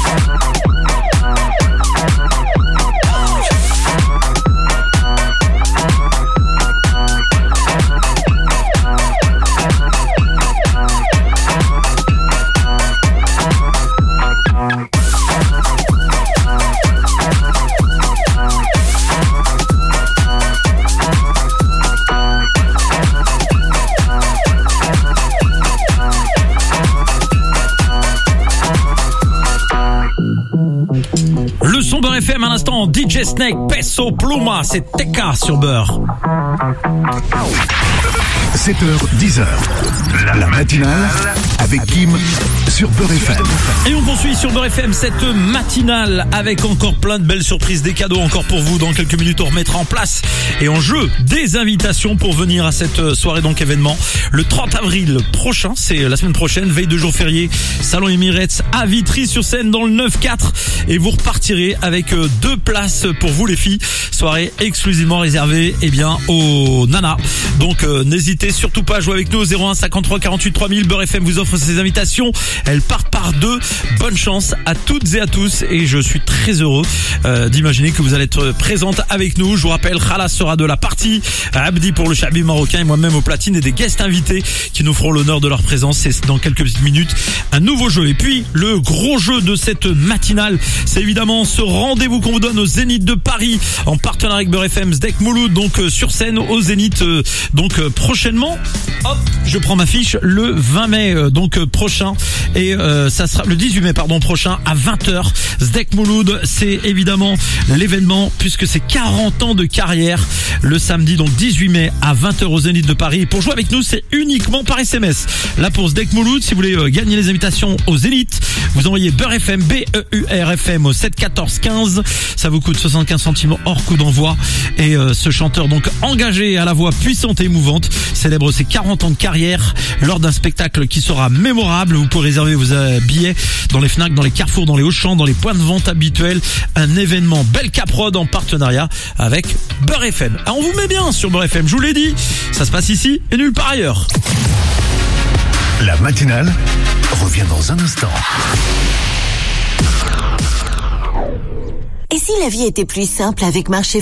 Le son Beurre F M à l'instant, D J Snake, Peso Pluma, c'est Teka sur Beurre. sept heures, dix heures. La, la matinale avec Kim sur Beurre F M. Et on poursuit sur Beurre F M cette matinale avec encore plein de belles surprises, des cadeaux encore pour vous. Dans quelques minutes, on remettra en place et en jeu des invitations pour venir à cette soirée, donc événement le trente avril prochain. C'est la semaine prochaine, veille de jour férié, Salon Emirates à Vitry-sur-Seine dans le neuf quatre. Et vous repartirez avec deux places pour vous les filles. Soirée exclusivement réservée eh bien aux nanas. Donc euh, n'hésitez surtout pas à jouer avec nous au zéro un cinquante-trois quarante-huit trois mille. Beurre F M vous offre ces invitations. Elles partent par deux. Bonne chance à toutes et à tous. Et je suis très heureux euh, d'imaginer que vous allez être présente avec nous. Je vous rappelle, Khalas sera de la partie, Abdi pour le Chabi marocain et moi-même au platine, et des guests invités qui nous feront l'honneur de leur présence. C'est dans quelques petites minutes un nouveau jeu. Et puis le gros jeu de cette matinale, c'est évidemment ce rendez-vous qu'on vous donne au Zénith de Paris en partenariat avec Beurre F M, Zdek Mouloud, donc euh, sur scène au Zénith euh, donc euh, prochainement. Hop, je prends ma fiche, le vingt mai euh, donc euh, prochain, et euh, ça sera le dix-huit mai pardon prochain à vingt heures. Zdek Mouloud, c'est évidemment l'événement puisque c'est quarante ans de carrière le samedi donc dix-huit mai à vingt heures au Zénith de Paris. Et pour jouer avec nous, c'est uniquement par S M S. Là pour Zdek Mouloud, si vous voulez euh, gagner les invitations au Zénith, vous envoyez Beurre F M, B E U R F M au sept quatorze quinze. Ça vous coûte soixante-quinze centimes hors coût d'envoi. Et euh, ce chanteur donc engagé à la voix puissante et émouvante célèbre ses quarante ans de carrière lors d'un spectacle qui sera mémorable. Vous pouvez réserver vos euh, billets dans les Fnac, dans les Carrefour, dans les Auchan, dans les points de vente habituels. Un événement Belle Caprode en partenariat avec Beurre F M. Ah, on vous met bien sur Beurre F M, je vous l'ai dit. Ça se passe ici et nulle part ailleurs. La matinale revient dans un instant. Et si la vie était plus simple avec Marché Frais ?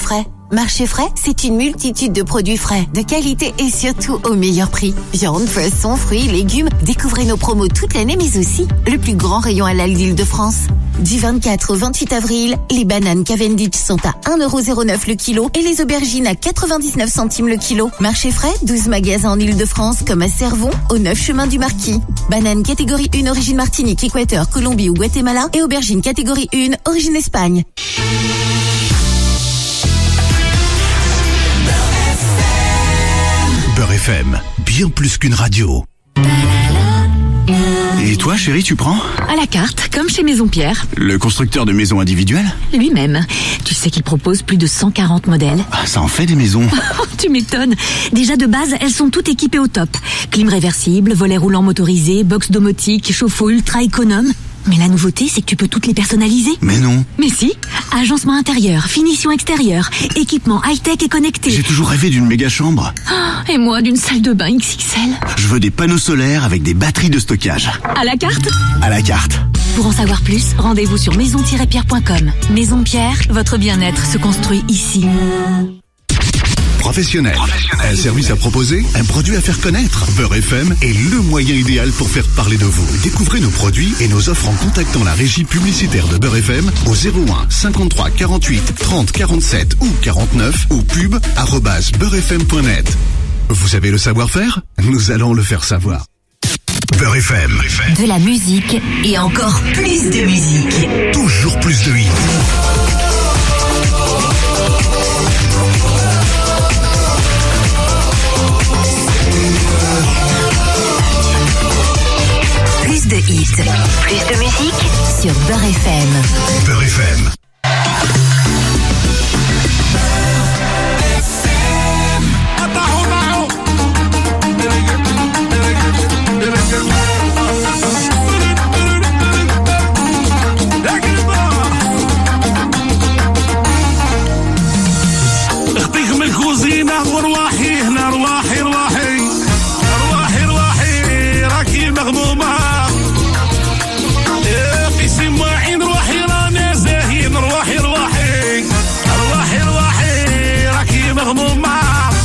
Marché frais, c'est une multitude de produits frais, de qualité et surtout au meilleur prix. Viande, poisson, fruits, légumes. Découvrez nos promos toute l'année, mais aussi le plus grand rayon halal d'Île-de-France. Du vingt-quatre au vingt-huit avril, les bananes Cavendish sont à un euro zéro neuf le kilo et les aubergines à quatre-vingt-dix-neuf centimes le kilo. Marché frais, douze magasins en Île-de-France comme à Cervon, au neuf chemin du Marquis. Bananes catégorie un, origine Martinique, Équateur, Colombie ou Guatemala et aubergines catégorie un, origine Espagne. Beurre F M, bien plus qu'une radio. Et toi, chérie, tu prends ? À la carte, comme chez Maison Pierre. Le constructeur de maisons individuelles ? Lui-même. Tu sais qu'il propose plus de cent quarante modèles. Ah, ça en fait des maisons. Tu m'étonnes. Déjà de base, elles sont toutes équipées au top. Clim réversible, volet roulant motorisé, box domotique, chauffe-eau ultra économe. Mais la nouveauté, c'est que tu peux toutes les personnaliser. Mais non. Mais si. Agencement intérieur, finition extérieure, équipement high-tech et connecté. J'ai toujours rêvé d'une méga chambre. Oh, et moi, d'une salle de bain X X L. Je veux des panneaux solaires avec des batteries de stockage. À la carte ? À la carte. Pour en savoir plus, rendez-vous sur maison tiret pierre point com. Maison Pierre, votre bien-être se construit ici. Professionnel. Un service à proposer, un produit à faire connaître. Beurre F M est le moyen idéal pour faire parler de vous. Découvrez nos produits et nos offres en contactant la régie publicitaire de Beurre F M au zéro un cinquante-trois quarante-huit trente quarante-sept ou quarante-neuf ou pub arobase beurrefm point net. Vous avez le savoir-faire ? Nous allons le faire savoir. Beurre F M. De la musique et encore plus de musique. Toujours plus de hits. Plus de hits, plus de musique sur Beurre F M. Beurre F M. اختيك من الكوزينة ورواحي هنا رواحي رواحي رواحي رواحي راكي مغمومة في سماعين روحي رانا زاهين رواحي رواحي رواحي رواحي راكي مغمومة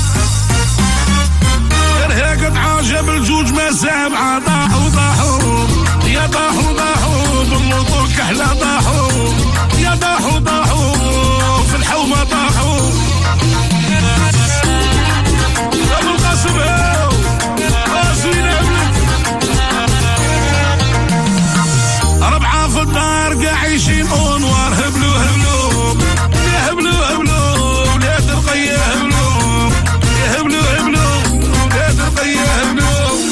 ارهاقت عجب الجوج ما سامعة طاحوا طاحوا يا طاحوا طاحوا بالموطور كحلة طاحوا يا طاحوا طاحوا في الحومة طاحوا ابو القاسم هاو راسوين ربعة في الدار قاعيشين انوار هبلو هبلو هبلو هبلو ولاد رقية هبلو هبلو هبلو ولاد رقية هبلو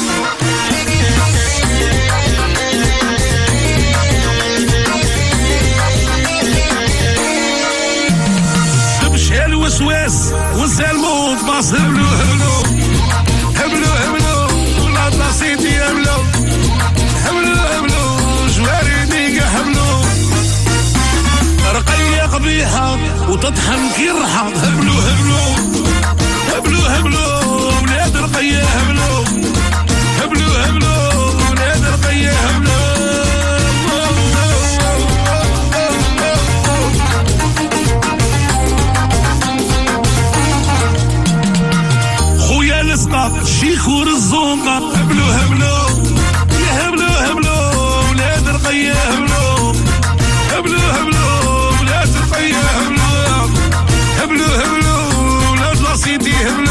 تمشي الوسواس والزلموت باص هبلو هبلو هبلو هبلو ولا طاسيتي هبلو هبلو هبلو جواري ديقة هبلو رقية قبيحة وتطحن كي الرحى هبلو هبلو هبلو هبلو ولاد رقية هبلو هبلو هبلو ولاد رقية هبلو خويا الاسقاط شيخور الزونقة هبلو هبلو يا هبلو هبلو ولاد رقية هبلو هبلو هبلو ولاد رقية هبلو هبلو هبلو ولاد لاسيتي هبلو